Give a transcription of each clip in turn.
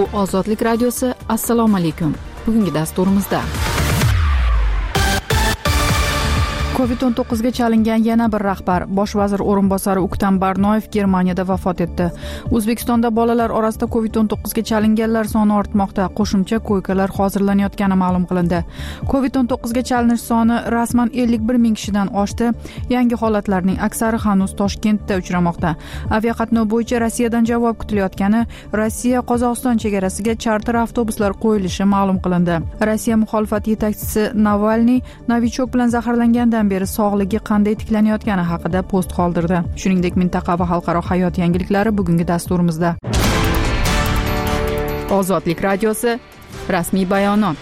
Bu Ozodlik radiosi. Assalomu alaykum. Bugungi dasturimizda COVID-19 ga chalingan yana bir rahbar, bosh vazir o'rinbosari O'ktam Barnoyev Germaniyada vafot etdi. O'zbekistonda bolalar orasida COVID-19 ga chalinganlar soni ortmoqda. Qo'shimcha ko'ykalar hozirlanayotgani ma'lum qilindi. COVID-19 ga chalinish soni rasman 51 ming kishidan oshdi. Yangi holatlarning aksari hanuz Toshkentda uchramoqda. Aviaqatnov bo'yicha Rossiyadan javob kutilayotgani, Rossiya-Qozog'iston chegarasiga charter avtobuslar qo'yilishi ma'lum qilindi. Rossiya muxolifat yetakchisi Navalniy novichok bilan zaharlangandan beri sog'ligi qanday tiklanayotgani haqida post qoldirdi. Shuningdek, mintaqa va xalqaro hayot yangiliklari bugungi dasturimizda. Ozodlik radiosi rasmiy bayonot.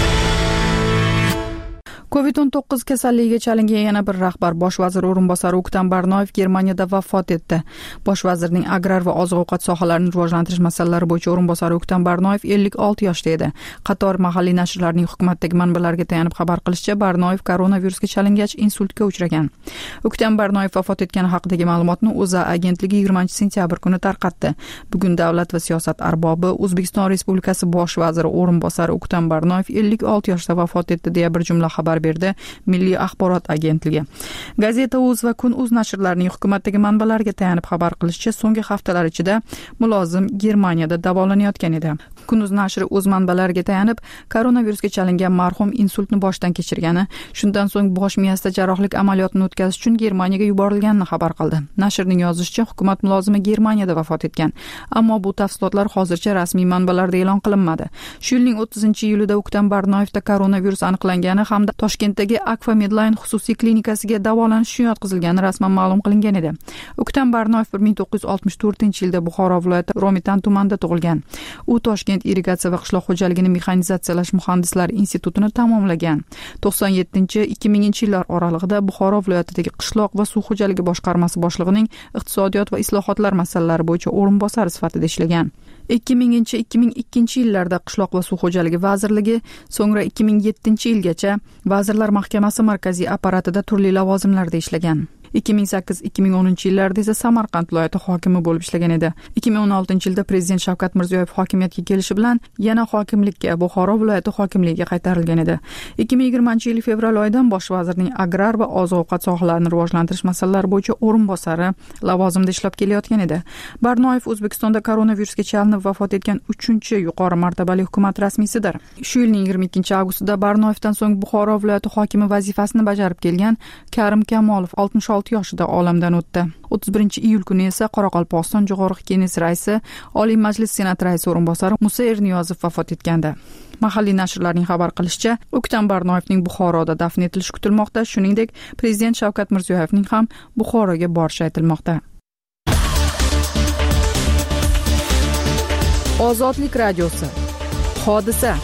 COVID-19 kasalligiga chalingan yana bir rahbar, bosh vazir o'rinbosari O'ktam Barnoyev Germaniyada vafot etdi. Bosh vazirning agrar va oziq-ovqat sohalarini rivojlantirish masalalari bo'yicha o'rinbosari O'ktam Barnoyev 56 yoshda edi. Qator mahalliy nashrlarning hukumatdagi manbalarga tayanib xabar qilishicha, Barnoyev koronavirusga chalingach insultga uchragan. O'ktam Barnoyev vafot etgani haqidagi ma'lumotni O'zA agentligi 20-sentyabr kuni tarqatdi. Bugun davlat va siyosat arbobi O'zbekiston Respublikasi bosh vaziri o'rinbosari O'ktam Barnoyev 56 yoshda vafot etdi deya bir jumla xabar berdi Milliy axborot agentligi. Gazeta.uz va Kun.uz nashrlarining hukumatdagi manbalariga tayanib xabar qilishicha, so'nggi haftalar ichida mulozim Germaniyada davolanayotgan edi. Kun.uz nashri o'z manbalariga tayanib, koronavirusga chalingan marhum insultni boshdan kechirgani, shundan so'ng bosh miyasida jarrohlik amaliyotini o'tkazish uchun Germaniyaga yuborilganini xabar qildi. Nashrning yozishicha, hukumat mulozimi Germaniyada vafot etgan, ammo bu tafsilotlar hozircha rasmiy manbalarda e'lon qilinmadi. Shu yilning 30-iyulida O'ktam Barnoyevda koronavirus aniqlangani hamda Toshkentdagi Akfa Medline xususiy klinikasiga davolanish uchun yotqizilgani rasman ma'lum qilingan edi. O'ktam Barnoyev 1964-yilda Buxoro viloyati Romitan tumanida tug'ilgan. U Toshkent irrigatsiya va qishloq xo'jaligini mexanizatsiyalash muhandislar institutini tamomlagan. 97-2000-yillar oralig'ida Buxoro viloyatidagi qishloq va suv xo'jaligi boshqarmasi boshlig'ining iqtisodiyot va islohotlar masalalari bo'yicha o'rinbosari sifatida ishlagan. 2000-2002-yillarda qishloq va suv xo'jaligi vazirligi, so'ngra 2007-yilgacha Vazirlar Mahkamasi markaziy apparatida turli lavozimlarda ishlagan. 2008-2010-yillarda esa Samarqand viloyati hokimi bo'lib ishlagan edi. 2016-yilda Prezident Shavkat Mirziyoyev hokimiyatga kelishi bilan yana hokimlikka, Buxoro viloyati hokimligiga qaytarilgan edi. 2020-yil fevral oyidan bosh vazirning agrar va oziq-ovqat sohalarini rivojlantirish masalalari bo'yicha o'rinbosari lavozimida ishlab kelayotgan edi. Barnoyev O'zbekistonda koronavirusga chalinib vafot etgan 3-yuqori martabali hukumat rasmiysidir. Shu yilning 22-avgustida Barnoyevdan so'ng Buxoro viloyati hokimi vazifasini bajarib kelgan Karim Kamolov 66 yoshida olamdan o'tdi. 31-iyul kuni esa Qoraqalpog'iston Jo'qorg'i Kenesi raisi, Oliy Majlis Senat raisi o'rinbosari Musa Erniyozov vafot etgandi. Mahalliy nashrlarning xabar qilishicha, O'ktam Barnoyevning Buxoroda dafn etilishi kutilmoqda. Shuningdek, Prezident Shavkat Mirziyoyevning ham Buxoroga borishi aytilmoqda. Ozodlik radiosi. Hodisa.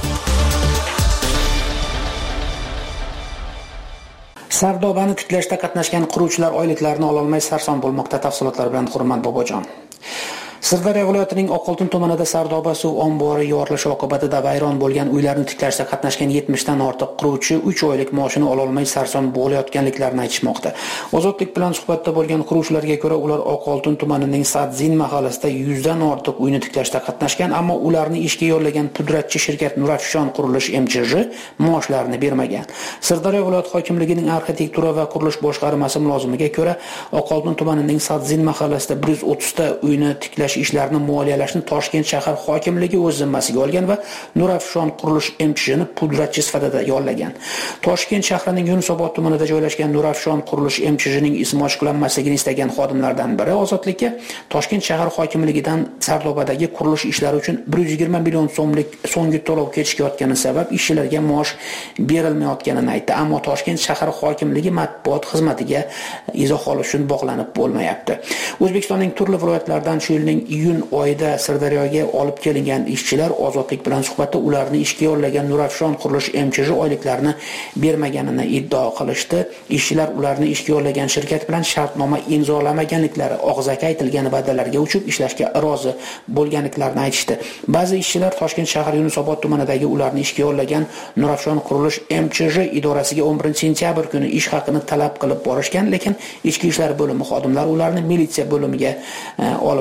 Sardobani tiklashda qatnashgan quruvchilar oyliklarini ololmay sarson bo'lmoqda. Tafsilotlar bilan Hurmat Bobojon. Sirdaryo viloyatining Oqoltin tumanida Sardoba suv ombori yorilishi oqibatida vayron bo'lgan uylarni tiklashda qatnashgan 70 dan ortiq quruvchi 3 oylik maoshini ololmay sarson bo'layotganliklarini aytishmoqda. Ozodlik bilan suhbatda bo'lgan quruvchilarga ko'ra, ular Oqoltin tumanining Sadzin mahallasida 100 dan ortiq uyni tiklashda qatnashgan, ammo ularni ishga yollagan pudratchi shirkat Nurafshon qurilish MChJ maoshlarini bermagan. Sirdaryo viloyat hokimligining arxitektura va qurilish boshqarmasi mulozimiga ko'ra, Oqoltin tumanining Sadzin mahallasida 130 ta uyni tiklash ishlarini moliyalashni Toshkent shahar hokimligi o'z zimmasiga olgan va Nurafshon qurilish MChJni pudratchi sifatida yollagan. Toshkent shahrining Yunusobod tumanida joylashgan Nurafshon qurilish MChJning ismi oshkorlanmasligini istagan xodimlardan biri Ozodlikka Toshkent shahar hokimligidan Sardobadagi qurilish ishlari uchun 120 million so'mlik so'nggi to'lov kechikayotgani sabab ishchilarga maosh berilmayotganini aytdi. Ammo Toshkent shahar hokimligi matbuot xizmatiga izoh olish uchun bog'lanib bo'lmayapti. O'zbekistonning turli viloyatlaridan shu yilning iyun oyida Sirdaryoga olib kelingan ishchilar Ozodlik bilan suhbatda ularni ishga yollagan Nurafshon qurilish MChJ oyliklarini bermaganini iddao qilishdi. Ishchilar ularni ishga yollagan shirkat bilan shartnoma imzolamaganliklari, og'zaki aytilgan va'dalarga uchib ishlashga rozi bo'lganliklarini aytishdi. Ba'zi ishchilar Toshkent shahar Yunusobod tumanidagi ularni ishga yollagan Nurafshon qurilish MChJ idorasiga 11-sentyabr kuni ish haqini talab qilib borishgan, lekin ichki ishlar bo'limi xodimlari ularni militsiya bo'limiga olib ketgan.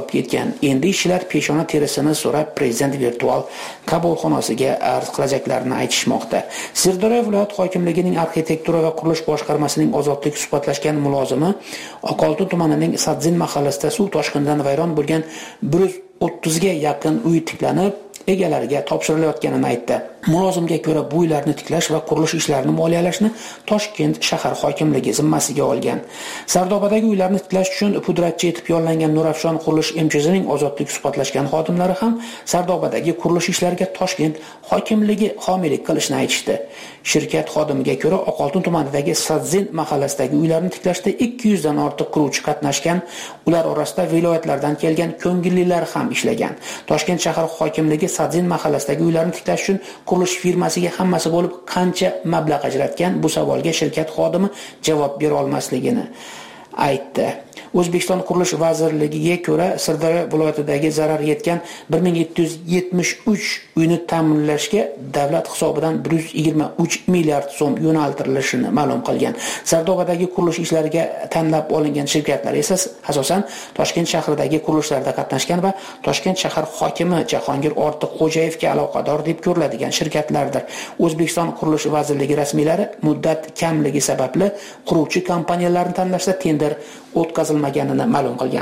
bo'lgan. Endi ishchilar peshona terisini so'rab prezident virtual qabulxonasiga arz qilajaklarini aytishmoqda. Sirdaryo viloyat hokimligining arxitektura va qurilish boshqarmasining ozodlik suhbatlashgan mulozimi Oqoltin tumanining Sadzin mahallasida suv toshqinidan vayron bo'lgan 130 ga yaqin uy tiklanib, egalariga topshirilayotganini aytdi. Mulozimga ko'ra, bu uylarni tiklash va qurilish ishlarini moliyalashni Toshkent shahar hokimligi zimmasiga olgan. Sardobadagi uylarni tiklash uchun pudratchi etib yo'llangan Nurafshon qurilish MCH'ning ozodlik suhbatlashgan xodimlari ham Sardobadagi qurilish ishlariga Toshkent hokimligi homiylik qilishni aytishdi. Shirkat xodimiga ko'ra, Oqoltin tumanidagi Sadzin mahallasidagi uylarni tiklashda 200 dan ortiq quruvchi qatnashgan. Ular orasida viloyatlardan kelgan ko'ngillilar ham ishlagan. Toshkent shahar hokimligi Sadzin mahallasidagi uylarni tiklash uchun qurilish firmasiga hammasi bo'lib qancha mablag' ajratgan? Bu savolga shirkat xodimi javob bera olmasligini aytdi. O'zbekiston qurilish vazirligiga ko'ra, Sirdaryo viloyatidagi zarar yetgan 1773 uyni ta'minlashga davlat hisobidan 123 milliard so'm yo'naltirilishini ma'lum qilgan. Sardobadagi qurilish ishlariga tanlab olingan shirkatlar esa asosan Toshkent shahridagi qurilishlarda qatnashgan va Toshkent shahar hokimi Jahongir Ortiqxo'jayevga aloqador deb ko'riladigan shirkatlardir. O'zbekiston qurilish vazirligi rasmiylari muddat kamligi sababli quruvchi kompaniyalarni tanlashda tender o'tkazilmaganini ma'lum qilgan.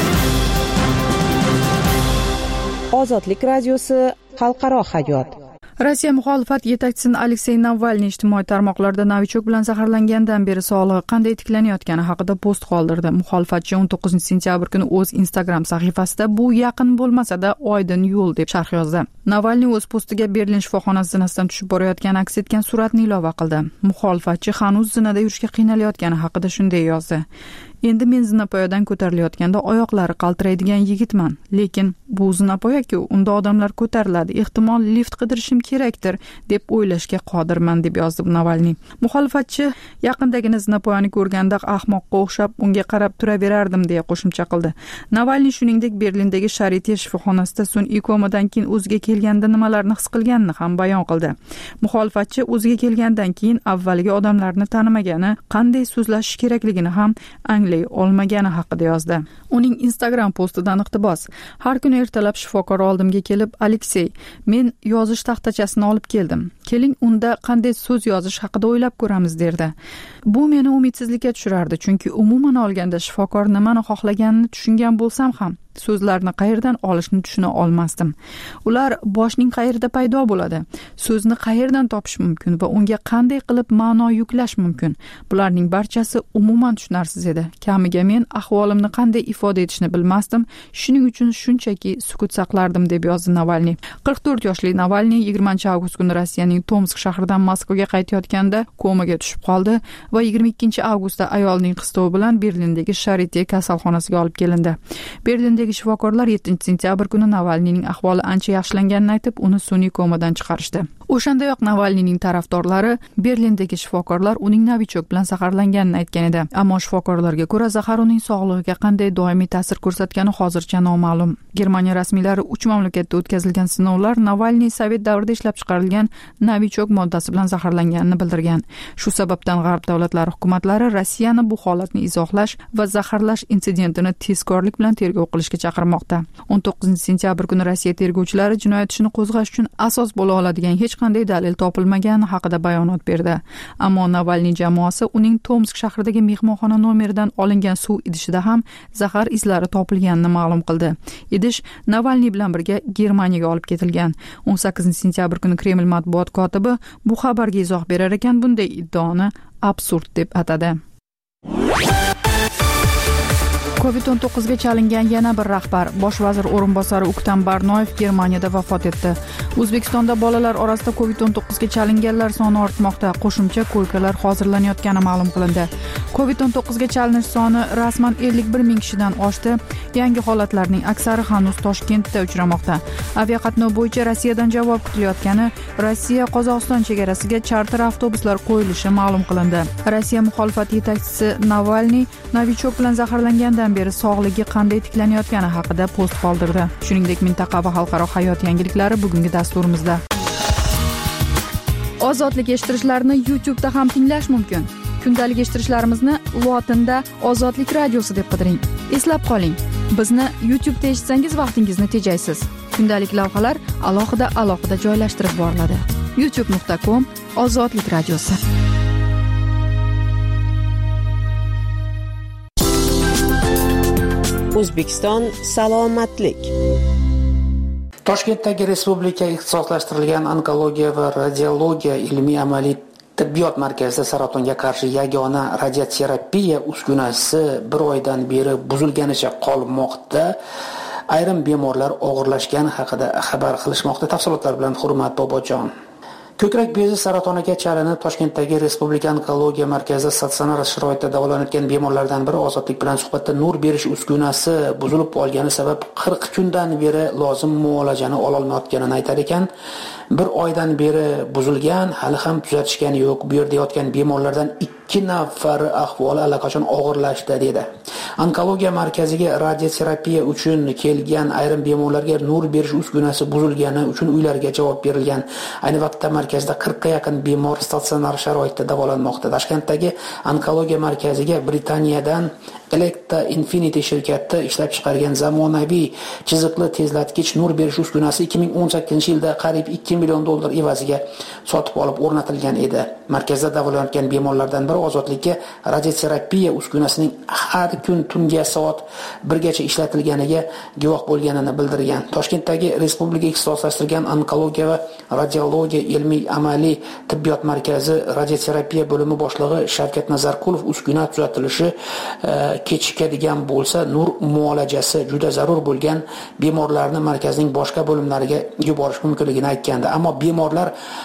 Ozodlik radiosi xalqaro hayot. Rossiya muxolifat yetakchisi Aleksey Navalniy ijtimoiy tarmoqlarda novichok bilan zaharlangandan beri sog'lig'i qanday tiklanayotgani haqida post qoldirdi. Muxolifatchi 19 sentyabr kuni o'z Instagram sahifasida bu yaqin bo'lmasa-da oydin yo'l deb sharh yozdi. Navalniy o'z postiga Berlin shifoxonasi zinasidan tushib borayotgani aks etgan suratni ilova qildi. Muxolifatchi hanuz zinada yurishga qiynalayotgani haqida shunday yozdi. Endi men zinapoyadan ko'tarilayotganda oyoqlari qaltiraydigan yigitman, lekin bu zinapoya-ku, unda odamlar ko'tariladi, ehtimol lift qidirishim kerakdir deb o'ylashga qodirman deb yozdi Navalniy. Muxolifatchi yaqindagina zinapoyani ko'rganda ahmoqqa o'xshab unga qarab turaverardim deya qo'shimcha qildi. Navalniy shuningdek Berlindagi Sharite shifoxonasida sun'iy komadan keyin o'ziga kelganda nimalarni his qilganini ham bayon qildi. Muxolifatchi o'ziga kelgandan keyin avvaliga odamlarni tanimagani, qanday so'zlashish kerakligini ham olmagani haqida yozdi. Uning Instagram postidan iqtibos: Har kuni ertalab shifokor oldimga kelib, Aleksey, men yozish taxtachasini olib keldim. Keling, unda qanday so'z yozish haqida o'ylab ko'ramiz derdi. Bu meni umidsizlikka tushirardi, chunki umuman olganda shifokor nimani xohlaganini tushungan bo'lsam ham so'zlarni qayerdan olishni tushuna olmasdim. Ular boshning qayerda paydo bo'ladi, so'zni qayerdan topish mumkin va unga qanday qilib ma'no yuklash mumkin. Bularning barchasi umuman tushunarsiz edi. Kamiga men ahvolimni qanday ifoda etishni bilmasdim, shuning uchun shunchaki sukut saqlardim deb yozdi Navalniy. 44 yoshli Navalniy 20-avgust kuni Rossiyaning Tomsk shahridan Moskvaga qaytayotganda komaga tushib qoldi va 22-avgustda ayolning qistovi bilan Berlindagi Sharite kasalxonasiga olib kelindi. Berlindagi shifokorlar 7-sentyabr kuni Navalniyning ahvoli ancha yaxshilanganini aytib, uni sun'iy komadan chiqarishdi. O'shandayoq Navalniyning tarafdorlari Berlindagi shifokorlar uning novichok bilan zaharlanganini aytgan edi. Ammo shifokorlarga ko'ra, zahar uning sog'lig'iga qanday doimiy ta'sir ko'rsatgani hozircha noma'lum. Germaniya rasmiylari 3 mamlakatda o'tkazilgan sinovlar Navalniy Sovet davrida ishlab chiqarilgan novichok moddasi bilan zaharlanganini bildirgan. Shu sababdan G'arb davlatlari hukumatlari Rossiyani bu holatni izohlash va zaharlash insidentini tezkorlik bilan tergov qilishga chaqirmoqda. 19 sentyabr kuni Rossiya tergovchilari jinoyat ishini qo'zg'ash uchun asos bo'la oladigan hech qanday dalil topilmagani haqida bayonot berdi. Ammo Navalniy jamoasi uning Tomsk shahridagi mehmonxona nomeridan olingan suv idishida ham zahar izlari topilganini ma'lum qildi. Idish Navalniy bilan birga Germaniyaga olib ketilgan. 18 sentyabr kuni Kreml matbuot kotibi bu xabarga izoh berar ekan, bunday iddaoni absurd deb atadi. COVID-19 ga chalingan yana bir rahbar, bosh vazir o'rinbosari Uktam Barnoyev Germaniyada vafot etdi. O'zbekistonda bolalar orasida COVID-19 ga chalinganlar soni ortmoqda. Qo'shimcha ko'ykalar hozirlanayotgani ma'lum qilindi. COVID-19 ga chalinish soni rasman 51 ming kishidan oshdi. Yangi holatlarning aksari hanuz Toshkentda uchramoqda. Aviaqatnov bo'yicha Rossiyadan javob kutilayotgani, Rossiya-Qozog'iston chegarasiga charter avtobuslar qo'yilishi ma'lum qilindi. Rossiya muxolifat yetakchisi Navalniy novichok bilan zaharlangandan beri sog'ligi qanday tiklanayotgani haqida post qoldirdi. Shuningdek, mintaqa va xalqaro hayot yangiliklari bugungi dasturimizda. Ozodlik eshittirishlarni YouTube da ham tinglash mumkin. Kundalik eshittirishlarimizni lotinda Ozodlik radiosi deb qidiring. Eslab qoling. Bizni YouTube'da eshitsangiz vaqtingizni tejaysiz. Kundalik lavhalar alohida joylashtirib boriladi. youtube.com/ozodlik radiosi. O'zbekiston salomatlik. Toshkentdagi Respublika ixtisoslashtirilgan onkologiya va radiologiya ilmiy-amaliy tibbiyot markazida saratonga qarshi yagona radioterapiya uskunasi 1 oydan beri buzilganicha qolmoqda. Ayrim bemorlar og'irlashgani haqida xabar qilishmoqda. Tafsilotlar bilan Hurmat Bobojon. Ko'krak bezi saratoniga chalinib Toshkentdagi Respublika onkologiya markazida statsionar sharoitda davolanayotgan bemorlardan biri Ozodlik bilan suhbatda nur berish uskunasi buzilib qolgani sabab 40 kundan beri lozim muolajani ola olmayotganini aytar ekan. 1 oydan beri buzilgan, hali ham tuzatishgani yo'q. Bu yerda yotgan bemorlardan 2 nafari ahvoli allaqachon og'irlashdi dedi. Onkologiya markaziga radioterapiya uchun kelgan ayrim bemorlarga nur berish uskunasi buzilgani uchun uylariga javob berilgan. Ayni vaqtda markazda 40 ga yaqin bemor statsionar sharoitda davolanmoqda. Toshkentdagi onkologiya markaziga Britaniyadan Electa Infinity shirkati ishlab chiqargan zamonaviy chiziqli tezlatgich nur berish uskunasi 2018-yilda qariyb $2 million evaziga sotib olib o'rnatilgan edi. Markazda davolanayotgan bemorlardan biri Ozodlikka radioterapiya uskunasining har kun tungi soat 1 gacha ishlatilganiga guvoh bo'lganini bildirgan. Toshkentdagi Respublika ixtisoslashtirilgan onkologiya va radiologiya ilmiy-amaliy tibbiyot markazi radioterapiya bo'limi boshlig'i Shavkat Nazarqulov uskuna tuzatilishi kechikadigan bo'lsa, nur muolajasi juda zarur bo'lgan bemorlarni markazning boshqa bo'limlariga yuborish mumkinligini aytgandi. Ammo bemorlar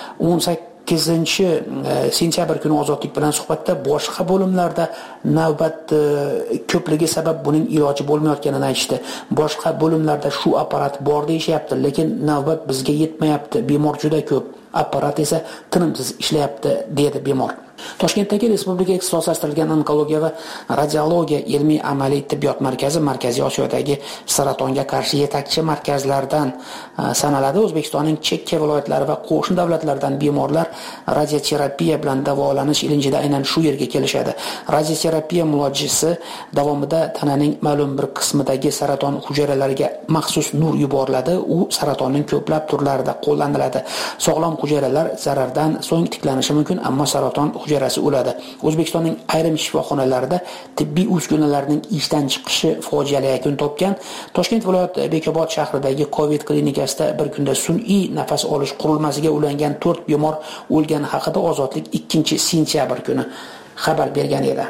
18-sentyabr kuni Ozodlik bilan suhbatda boshqa bo'limlarda navbat ko'pligi sabab buning iloji bo'lmayotganini aytishdi. Boshqa bo'limlarda shu apparat bor deyishyapti, lekin navbat bizga yetmayapti. Bemor juda ko'p, apparat esa tinimsiz ishlayapti, dedi bemor. Toshkentdagi Respublika ixtisoslashtirilgan onkologiya va radiologiya ilmiy-amaliy tibbiyot markazi Markaziy Osiyodagi saratonga qarshi yetakchi markazlardan sanaladi. O'zbekistonning chekka viloyatlari va qo'shni davlatlardan bemorlar radioterapiya bilan davolanish ilinjida aynan shu yerga kelishadi. Radioterapiya muolajasi davomida tananing ma'lum bir qismidagi saraton hujayralariga maxsus nur yuboriladi. U saratonning ko'plab turlarida qo'llaniladi. Sog'lom hujayralar zarardan so'ng tiklanishi mumkin, ammo saraton hujayrasi o'ladi. O'zbekistonning ayrim shifoxonalarida tibbiy uskunalarning ishdan chiqishi fojiali yakun topgan. Toshkent viloyat Bekobod shahridagi COVID klinikasida bir kunda sun'iy nafas olish qurilmasiga ulangan 4 bemor o'lgani haqida Ozodlik 2-sentyabr kuni xabar bergan edi.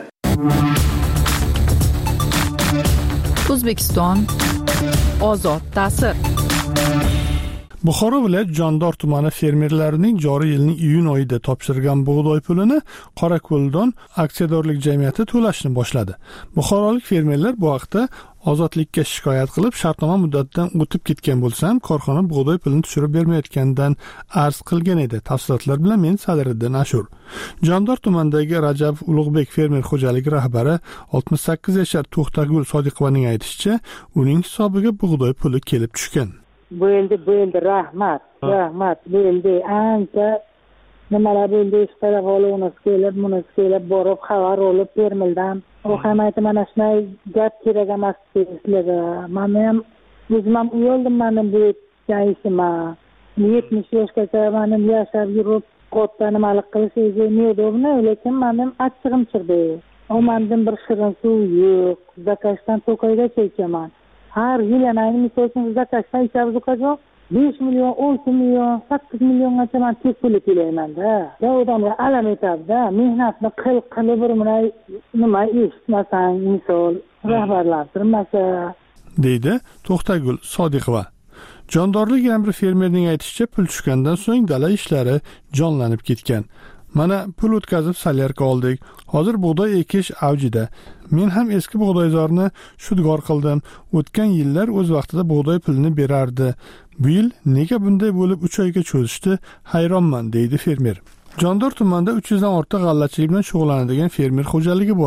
O'zbekiston ozod ta'sir. Buxoro viloyat Jondor tumani fermerlarining joriy yilning iyun oyida topshirgan bug'doy pulini Qorako'ldon aksiyadorlik jamiyati to'lashni boshladi. Buxorolik fermerlar bu haqda Ozodlikka shikoyat qilib, shartnoma muddatidan o'tib ketgan bo'lsa ham korxona bug'doy pulini tushirib bermayotganidan arz qilgan edi. Tafsilotlar bilan men Sadiriddin Ashur. Jondor tumanidagi Rajab Ulug'bek fermer xo'jaligi rahbari 68 yashar To'xtagul Sodiqovaning aytishicha, uning hisobiga bug'doy puli kelib tushgan. Bo'ldi, rahmat. Bo'ldi, ancha nimalar bo'ldi, bunisi kelib borib xabar olib fermerdan. U ham aytdi, mana shunday gap kerak emas sizlarga. Men ham o'zim ham uyaldim, men bu ishimga 70 yoshgacha men yashab yurib, katta nimalik qilish neudobno, lekin men ham achchig'im chiqdi. Omandan bir shirin suv yo'q, zakashdan to'qaygacha ichaman. Har yil yana misol uchun zakashdan ichamiz ukajon 5 million, 10 million, 8 milliongacha men tek pul to'layman-da. Odamlar alam etadi-da, mehnatni qilib bir nima eshitmasang, misol rahbarlartirmasa, deydi To'xtagul Sodiqova. Jondorlik yana bir fermerning aytishicha, pul tushgandan so'ng dala ishlari jonlanib ketgan. Mana pul o'tkazib salyarka oldik. Hozir bug'doy ekish avjida. Men ham eski bug'doyzorni shudgor qildim. O'tgan yillar o'z vaqtida bug'doy pulini berardi. Bu yil nega bunday bo'lib 3 oyga cho'zishdi? Hayronman, deydi fermer. Jondor tumanida 300 dan ortiq g'allachilik bilan shug'ullanadigan fermer xo'jaligi bor.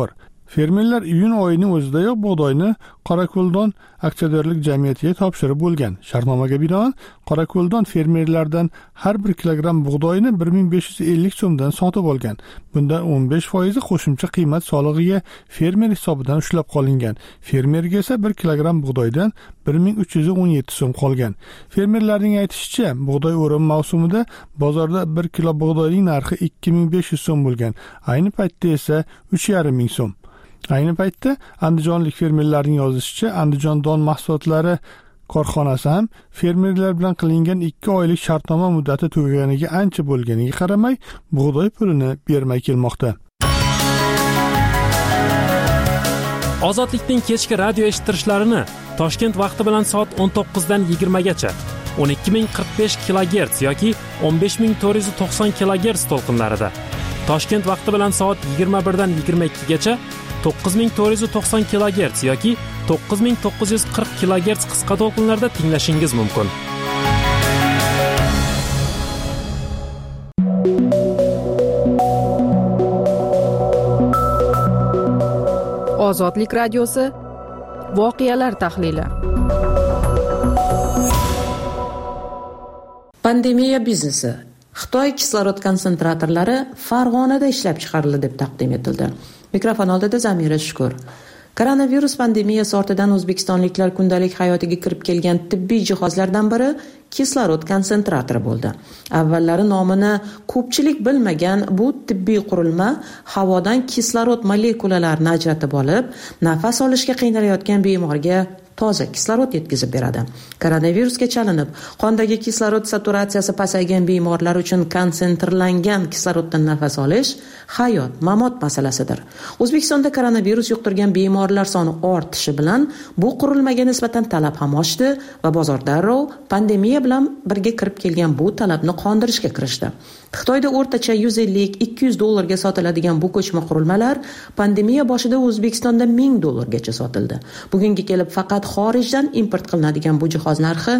Fermerlar iyun oyining o'zidayoq bug'doyni Qorako'ldon aksiyadorlik jamiyatiga topshirib bo'lgan. Shartnomaga binoan Qorako'ldon fermerlardan har 1 kilogramm bug'doyni 1550 so'mdan sotib olgan. Bundan 15% qo'shimcha qiymat solig'iga fermer hisobidan ushlab qolingan. Fermerga esa 1 kilogramm bug'doydan 1317 so'm qolgan. Fermerlarning aytishicha, bug'doy o'rim mavsumida bozorda 1 kilo bug'doyning narxi 2500 so'm bo'lgan. Ayni paytda esa 3500 so'm. Ayni paytda andijonlik fermerlarning yozishicha, Andijon don mahsulotlari korxonasi ham fermerlar bilan qilingan 2 oylik shartnoma muddati tugaganiga ancha bo'lganiga qaramay, bug'doy pulini bermay kelmoqda. Ozodlikning kechki radio eshittirishlarini Toshkent vaqti bilan soat 19 dan 20 gacha 12045 kHz yoki 15490 kHz to'lqinlarida, Toshkent vaqti bilan soat 21 dan 22 gacha 9490 kHz yoki 9940 kHz qisqa to'lqinlarda tinglashingiz mumkin. Ozodlik radiosi voqealar tahlili. Pandemiya biznesi. Xitoy kislorod konsentratorlari Farg'onada ishlab chiqarildi deb taqdim etildi. Mikrofon oldida Zamira Shukur. Koronavirus pandemiyasi ortidan o'zbekistonliklar kundalik hayotiga kirib kelgan tibbiy jihozlardan biri kislorod konsentratori bo'ldi. Avvallari nomini ko'pchilik bilmagan bu tibbiy qurilma havodan kislorod molekulalarini ajratib olib, nafas olishga qiynalayotgan bemorga toza kislorod yetkazib beradi. Koronavirusga chalinib, qondagi kislorod saturatsiyasi pasaygan bemorlar uchun konsentrlangan kisloroddan nafas olish hayot-mamot masalasidir. O'zbekistonda koronavirus yuqtirgan bemorlar soni ortishi bilan bu qurilmaga nisbatan talab ham oshdi va bozor darrov pandemiya bilan birga kirib kelgan bu talabni qondirishga kirishdi. Xitoyda o'rtacha 150-200 dollarga sotiladigan bu ko'chma qurilmalar pandemiya boshida O'zbekistonda $1000 sotildi. Bugunga kelib faqat xorijdan import qilinadigan bu jihoz narxi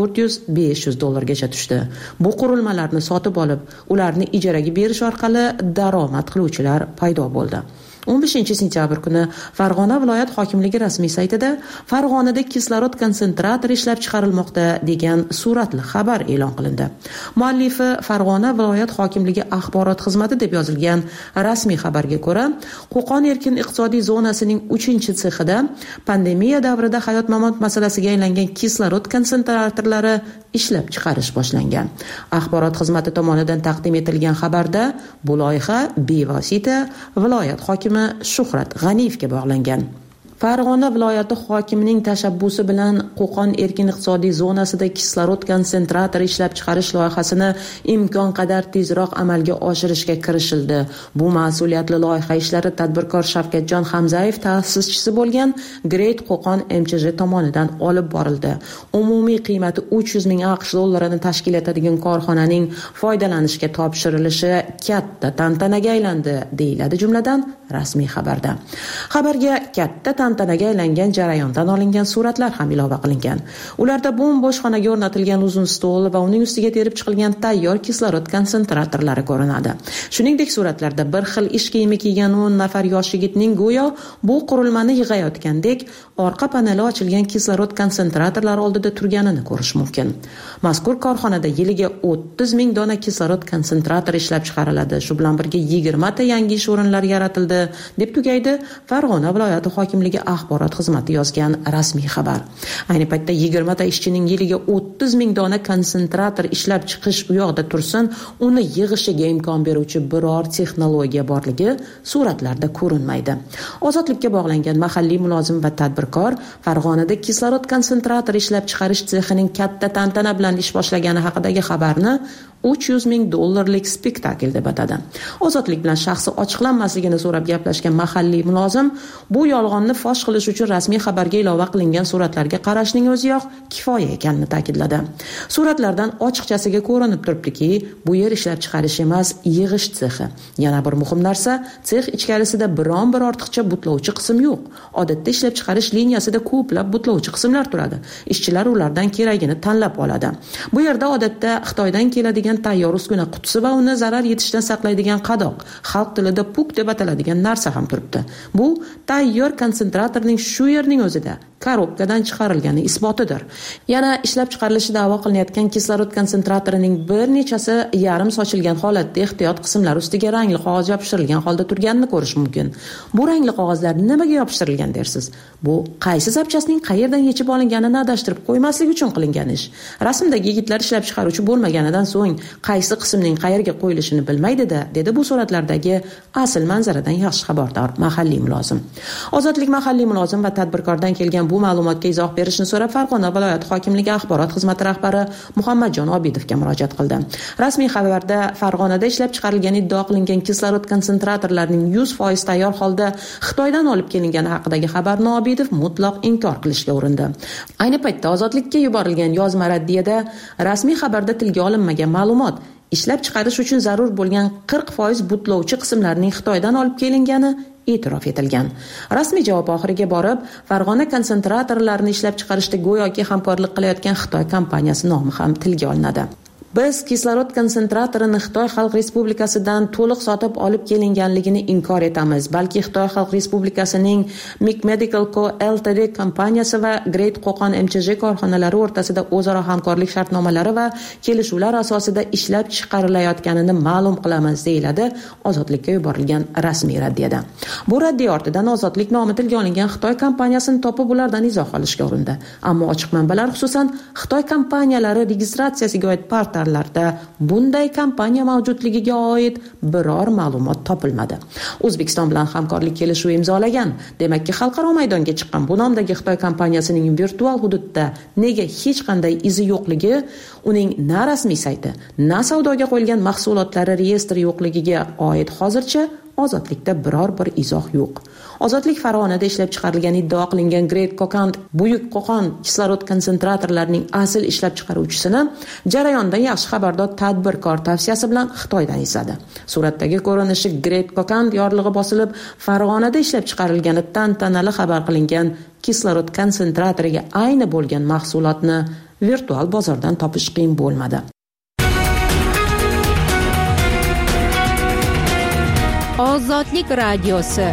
$400-500 gacha tushdi. Bu qurilmalarni sotib olib, ularni ijaraga berish orqali daromad qiluvchilar paydo bo'ldi. 15 sentyabr kuni Farg'ona viloyat hokimligi rasmiy saytida Farg'onada kislorod konsentratori ishlab chiqarilmoqda degan suratli xabar e'lon qilindi. Muallifi Farg'ona viloyat hokimligi axborot xizmati deb yozilgan rasmiy xabarga ko'ra, Qo'qon erkin iqtisodiy zonasining 3-sexida pandemiya davrida hayot-mamot masalasiga aylangan kislorod konsentratorlari ishlab chiqarish boshlangan. Axborot xizmati tomonidan taqdim etilgan xabarda bu loyiha bevosita viloyat hokimi Shuhrat G'aniyevga bog'langan. Farg'ona viloyati hokimining tashabbusi bilan Qo'qon erkin iqtisodiy zonasida kislorod konsentratori ishlab chiqarish loyihasini imkon qadar tezroq amalga oshirishga kirishildi. Bu mas'uliyatli loyiha ishlari tadbirkor Shavkatjon Hamzayev ta'sischisi bo'lgan Great Qo'qon MCJ tomonidan olib borildi. Umumiy qiymati 300 ming AQSh dollarini tashkil etadigan korxonaning foydalanishga topshirilishi katta tantanaga aylandi, deyiladi jumladan rasmiy xabarda. Xabarga katta tantanaga aylangan jarayondan olingan suratlar ham ilova qilingan. Ularda bo'm-bo'sh xonaga o'rnatilgan uzun stol va uning ustiga terib chiqilgan tayyor kislorod konsentratorlari ko'rinadi. Shuningdek, suratlarda bir xil ish kiyimi kiygan 10 nafar yosh yigitning go'yo bu qurilmani yig'ayotgandek orqa paneli ochilgan kislorod konsentratorlari oldida turganini ko'rish mumkin. Mazkur korxonada yiliga 30 ming dona kislorod konsentratori ishlab chiqariladi. Shu bilan birga 20 ta yangi ish o'rinlari yaratildi, deb tugaydi Farg'ona viloyati hokimligi axborot xizmati yozgan rasmiy xabar. Ayni paytda 20 ta ishchining yiliga 30 ming dona konsentrator ishlab chiqish u yoqda tursin, uni yig'ishiga imkon beruvchi biror texnologiya borligi suratlarda ko'rinmaydi. Ozodlikka bog'langan mahalliy mulozim va tadbirkor Farg'onada kislorod konsentratori ishlab chiqarish sexining katta tantana bilan ish boshlagani haqidagi xabarni $300 ming spektakl deb atadi. Ozodlik bilan shaxsi ochiqlanmasligini so'rab gaplashgan mahalliy mulozim bu yolg'onni fosh qilish uchun rasmiy xabarga ilova qilingan suratlarga qarashning o'ziyoq kifoya ekanini ta'kidladi. Suratlardan ochiqchasiga ko'rinib turibdiki, bu yer ishlab chiqarish emas, yig'ish sexi. Yana bir muhim narsa, sex ichkarisida biron bir ortiqcha butlovchi qism yo'q. Odatda ishlab chiqarish liniyasida ko'plab butlovchi qismlar turadi. Ishchilar ulardan keragini tanlab oladi. Bu yerda odatda Xitoydan keladigan qilingan tayyor uskuna qutisi va uni zarar yetishdan saqlaydigan qadoq, xalq tilida puk deb ataladigan narsa ham turibdi. Bu tayyor konsentratorning shu yerning o'zida korobkadan chiqarilgani isbotidir. Yana ishlab chiqarilishi da'vo qilinayotgan kislorod konsentratorining bir nechasi yarim sochilgan holatda ehtiyot qismlar ustiga rangli qog'oz yopishtirilgan holda turganini ko'rish mumkin. Bu rangli qog'ozlar nimaga yopishtirilgan dersiz? Bu qaysi zapchastning qayerdan yechib olinganini adashtirib qo'ymaslik uchun qilingan ish. Rasmdagi yigitlar ishlab chiqaruvchi bo'lmaganidan so'ng qaysi qismning qayerga qo'yilishini bilmaydi-da, dedi bu suratlardagi asl manzaradan yaxshi xabardor mahalliy mulozim. Ozodlik mahalliy mulozim va tadbirkordan kelgan bu ma'lumotga izoh berishni so'rab Farg'ona viloyat hokimligi axborot xizmati rahbari Muhammadjon Obidovga murojaat qildi. Rasmiy xabarda Farg'onada ishlab chiqarilgan iddao qilingan kislorod konsentratorlarining 100% tayyor holda Xitoydan olib kelingani haqidagi xabarni Obidov mutlaq inkor qilishga urindi. Ayni paytda ozodlikka yuborilgan yozma raddiyada rasmiy xabarda tilga olinmagan ma'lumot ishlab chiqarish uchun zarur bo'lgan 40% butlovchi qismlarning Xitoydan olib kelingani e'tirof etilgan. Rasmiy javob oxiriga borib, Farg'ona konsentratorlarini ishlab chiqarishda go'yoki hamkorlik qilayotgan Xitoy kompaniyasi nomi ham tilga olinadi. Biz kislorod konsentratorini Xitoy Xalq Respublikasidan to'liq sotib olib kelinganligini inkor etamiz. Balki Xitoy Xalq Respublikasining Mic Medical Co Ltd kompaniyasi va Great Qo'qon MChJ korxonalari o'rtasida o'zaro hamkorlik shartnomalari va kelishuvlar asosida ishlab chiqarilayotganini ma'lum qilamiz, deyiladi Ozodlikka yuborilgan rasmiy raddiyada. Bu raddiya ortidan Ozodlik nomi tilga olingan Xitoy kompaniyasini topib ulardan izoh olishga urindi. Ammo ochiq manbalar, xususan Xitoy kompaniyalari registratsiyasiga oid portallarda bunday kompaniya mavjudligiga oid biror ma'lumot topilmadi. O'zbekiston bilan hamkorlik kelishuvi imzolagan. Demakki, xalqaro maydonga chiqqan bu nomdagi Xitoy kompaniyasining virtual hududda nega hech qanday izi yo'qligi, uning na rasmiy sayti, na savdoga qo'yilgan mahsulotlari reyestri yo'qligiga oid hozircha Ozodlikda biror bir izoh yo'q. Ozodlik Farg'onada ishlab chiqarilgan iddao qilingan Great Qo'qon Buyuk Qo'qon kislorod konsentratorlarining asl ishlab chiqaruvchisini jarayondan yaxshi xabardor tadbirkor tavsiyasi bilan Xitoydan izladi. Suratdagi ko'rinishi Great Qo'qon yorlig'i bosilib, Farg'onada ishlab chiqarilgani tantanali xabar qilingan kislorod konsentratoriga ayni bo'lgan mahsulotni virtual bozordan topish qiyin bo'lmadi. Ozodlik radiosi.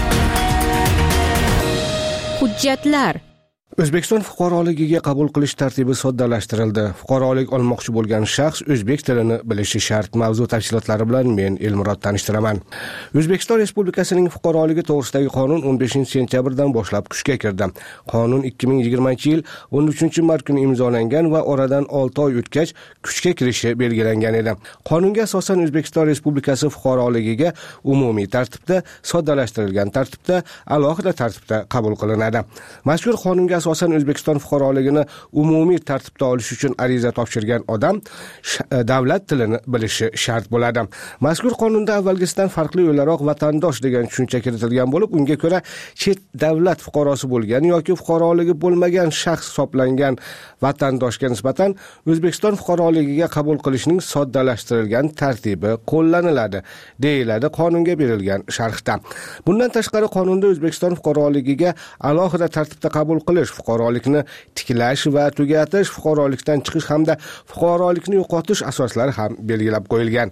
Hujjatlar. O'zbekiston fuqaroligiga qabul qilish tartibi soddalashtirildi. Fuqarolik olmoqchi bo'lgan shaxs o'zbek tilini bilishi shart. Mavzu tafsilotlari bilan men Elmurod tanishtiraman. O'zbekiston Respublikasining fuqaroligi to'g'risidagi qonun 15-sentyabrdan boshlab kuchga kirdi. Qonun 2020-yil 13-mart kuni imzolangan va oradan 6 oy o'tgach kuchga kirishi belgilangan edi. Qonunga asosan O'zbekiston Respublikasi fuqaroligiga umumiy tartibda, soddalashtirilgan tartibda, alohida tartibda qabul qilinadi. Mazkur qonunga asosan O'zbekiston fuqaroligini umumiy tartibda olish uchun ariza topshirgan odam davlat tilini bilishi shart bo'ladi. Mazkur qonunda avvalgisidan farqli o'laroq vatandosh degan tushuncha kiritilgan bo'lib, unga ko'ra chet davlat fuqarosi bo'lgan yoki fuqaroligi bo'lmagan shaxs hisoblangan vatandoshga nisbatan O'zbekiston fuqaroligiga qabul qilishning soddalashtirilgan tartibi qo'llaniladi, deyiladi qonunga berilgan sharhda. Bundan tashqari qonunda O'zbekiston fuqaroligiga alohida tartibda qabul qilish, fuqarolikni tiklash va tugatish, fuqarolikdan chiqish hamda fuqarolikni yo'qotish asoslari ham belgilab qo'yilgan.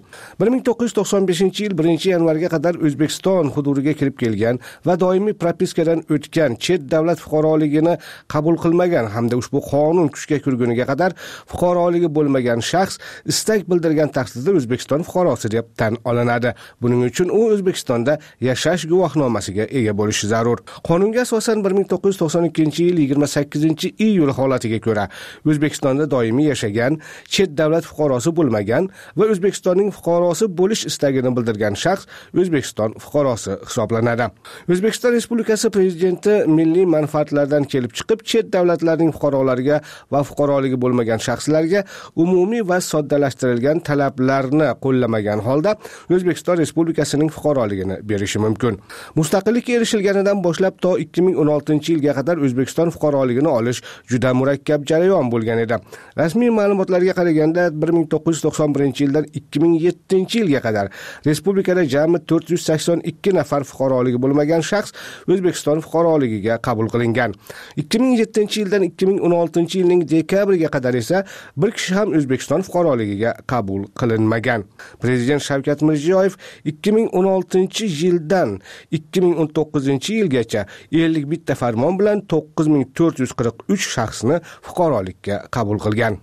1995-yil 1-yanvarga qadar O'zbekiston hududiga kirib kelgan va doimiy propiskadan o'tgan chet davlat fuqaroligini qabul qilmagan hamda ushbu qonun kuchga kirguniga qadar fuqaroligi bo'lmagan shaxs istak bildirgan taqdirda O'zbekiston fuqarosi deb tan olinadi. Buning uchun u O'zbekistonda yashash guvohnomasiga ega bo'lishi zarur. Qonunga asosan 1992-yil 28-iyul holatiga ko'ra O'zbekistonda doimiy yashagan, chet davlat fuqarosi bo'lmagan va O'zbekistonning fuqarosi bo'lish istagini bildirgan shaxs O'zbekiston fuqarosi hisoblanadi. O'zbekiston Respublikasi Prezidenti milliy manfaatlardan kelib chiqib, chet davlatlarning fuqarolariga va fuqaroligi bo'lmagan shaxslarga umumiy va soddalashtirilgan talablarni qo'llamagan holda O'zbekiston Respublikasining fuqaroligini berishi mumkin. Mustaqillikka erishilganidan boshlab to 2016-yilga qadar O'zbekiston fuqaroligini olish juda murakkab jarayon bo'lgan edi. Rasmiy ma'lumotlarga qaraganda 1991-yildan 2007-yilga qadar respublikada jami 482 nafar fuqaroligi bo'lmagan shaxs O'zbekiston fuqaroligiga qabul qilingan. 2007-yildan 2016-yilning dekabriga qadar esa bir kishi ham O'zbekiston fuqaroligiga qabul qilinmagan. Prezident Shavkat Mirziyoyev 2016-yildan 2019-yilgacha 51 farmon bilan 9443 shaxsni fuqarolikka qabul qilgan.